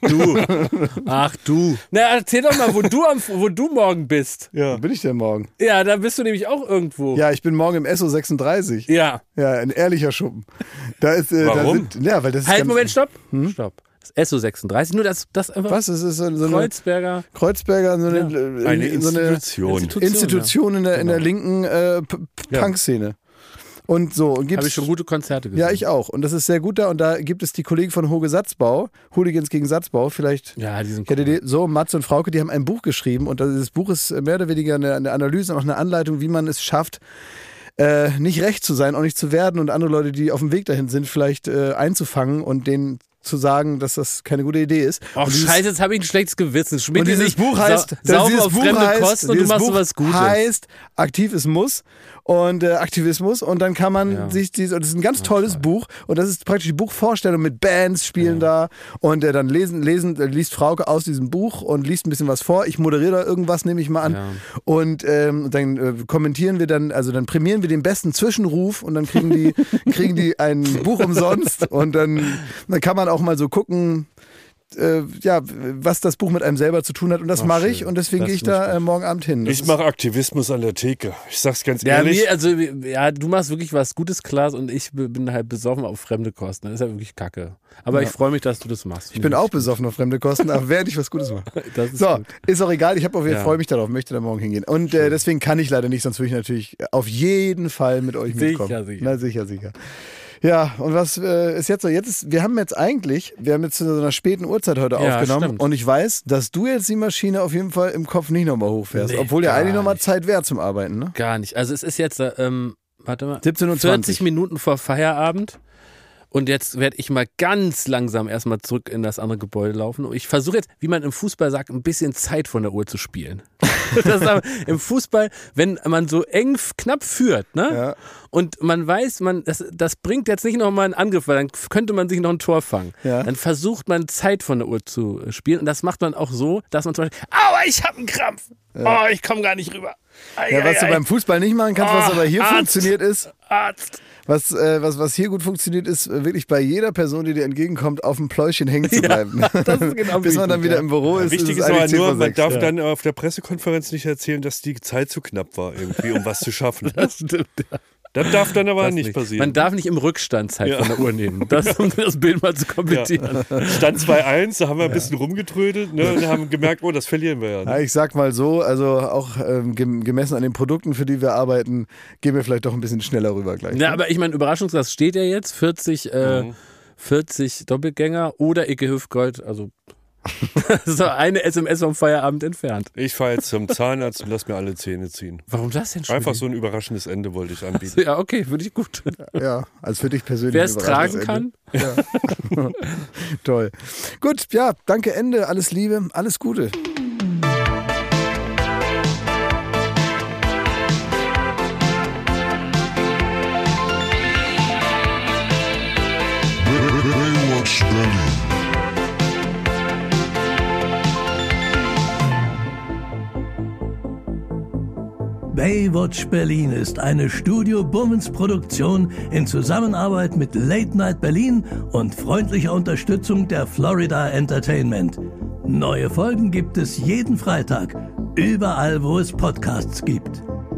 Ach du. Na, erzähl doch mal, wo du morgen bist. Wo bin ich denn morgen? Ja, da bist du nämlich auch irgendwo. Ja, ich bin morgen im SO 36. Ja. Ja, ein ehrlicher Schuppen. Da ist, Warum? Ja, weil das ist Halt, ganz- Moment, stopp. Stopp. Das SO 36. Nur das einfach. Was? Das ist so eine Kreuzberger. Kreuzberger, so eine, Eine so eine Institution. Institution in der linken Punk-Szene. Und so. Und Habe gibt's, ich schon gute Konzerte gesehen. Ja, ich auch. Und das ist sehr gut da. Und da gibt es die Kollegen von Hoge Satzbau, Hooligans gegen Satzbau, vielleicht. Ja, die sind Kennt ihr cool. die? So, Mats und Frauke, die haben ein Buch geschrieben und dieses Buch ist mehr oder weniger eine Analyse und auch eine Anleitung, wie man es schafft, nicht recht zu sein, auch nicht zu werden und andere Leute, die auf dem Weg dahin sind, vielleicht einzufangen und denen zu sagen, dass das keine gute Idee ist. Ach Und dieses- scheiße, jetzt habe ich ein schlechtes Gewissen. Schmidt Und dieses nicht Buch heißt, saufen auf fremde Kosten und du dieses machst Buch sowas Gutes. heißt, aktiv ist Muss. und Aktivismus und dann kann man sich das ist ein ganz tolles Buch und das ist praktisch die Buchvorstellung mit Bands spielen da und dann liest Frauke aus diesem Buch und liest ein bisschen was vor. Ich moderiere da irgendwas, nehme ich mal an und dann kommentieren wir dann, also dann prämieren wir den besten Zwischenruf und dann kriegen die ein Buch umsonst und dann kann man auch mal so gucken, was das Buch mit einem selber zu tun hat und das mache ich und deswegen gehe ich da morgen Abend hin. Ich mache Aktivismus an der Theke. Ich sag's ganz ehrlich. Du machst wirklich was Gutes, Klaas, und ich bin halt besoffen auf fremde Kosten. Das ist ja wirklich kacke. Aber ich freue mich, dass du das machst. Ich bin auch besoffen auf fremde Kosten, aber werde ich was Gutes machen. Ist auch egal. Ich freue mich darauf, möchte da morgen hingehen. Und deswegen kann ich leider nicht, sonst würde ich natürlich auf jeden Fall mit euch mitkommen. Sicher. Na, sicher. Ja, und was ist jetzt so? Wir haben jetzt zu so einer späten Uhrzeit heute aufgenommen. Stimmt. Und ich weiß, dass du jetzt die Maschine auf jeden Fall im Kopf nicht nochmal hochfährst. Obwohl ja eigentlich nochmal Zeit wäre zum Arbeiten, ne? Gar nicht. Also es ist jetzt, 17:20. 40 Minuten vor Feierabend. Und jetzt werde ich mal ganz langsam erstmal zurück in das andere Gebäude laufen. Und ich versuche jetzt, wie man im Fußball sagt, ein bisschen Zeit von der Uhr zu spielen. Das ist aber im Fußball, wenn man so knapp führt, ne? Ja. Und man weiß, das bringt jetzt nicht nochmal einen Angriff, weil dann könnte man sich noch ein Tor fangen. Ja. Dann versucht man Zeit von der Uhr zu spielen. Und das macht man auch so, dass man zum Beispiel, aua, ich habe einen Krampf. Ja. Oh, ich komme gar nicht rüber. Was du beim Fußball nicht machen kannst, was aber hier funktioniert ist. Arzt. Was hier gut funktioniert, ist wirklich bei jeder Person, die dir entgegenkommt, auf dem Pläuschen hängen zu bleiben. Das ist genau bis man dann wieder im Büro ist. Wichtig ist aber nur, man darf dann auf der Pressekonferenz nicht erzählen, dass die Zeit zu knapp war, irgendwie, um was zu schaffen. Das stimmt, ja. Das darf dann aber nicht passieren. Man darf nicht im Rückstand Zeit von der Uhr nehmen. Um das Bild mal zu komplettieren. Ja. Stand 2-1, da haben wir ein bisschen rumgetrödelt, ne, und haben gemerkt, das verlieren wir ja. Ja, ich sag mal so, also auch gemessen an den Produkten, für die wir arbeiten, gehen wir vielleicht doch ein bisschen schneller rüber gleich. Ja, aber ich meine, Überraschungsglas steht ja jetzt, 40 Doppelgänger oder Icke Hüftgold, also so eine SMS vom Feierabend entfernt. Ich fahre jetzt zum Zahnarzt und lass mir alle Zähne ziehen. Warum das denn schon? Einfach so ein überraschendes Ende wollte ich anbieten. Ja, okay, würde ich gut. Ja, als für dich persönlich. Wer es tragen kann. Ja. Toll. Gut, ja, danke, Ende. Alles Liebe, alles Gute. Baywatch Berlin. Baywatch Berlin ist eine Studio Bummens Produktion in Zusammenarbeit mit Late Night Berlin und freundlicher Unterstützung der Florida Entertainment. Neue Folgen gibt es jeden Freitag, überall wo es Podcasts gibt.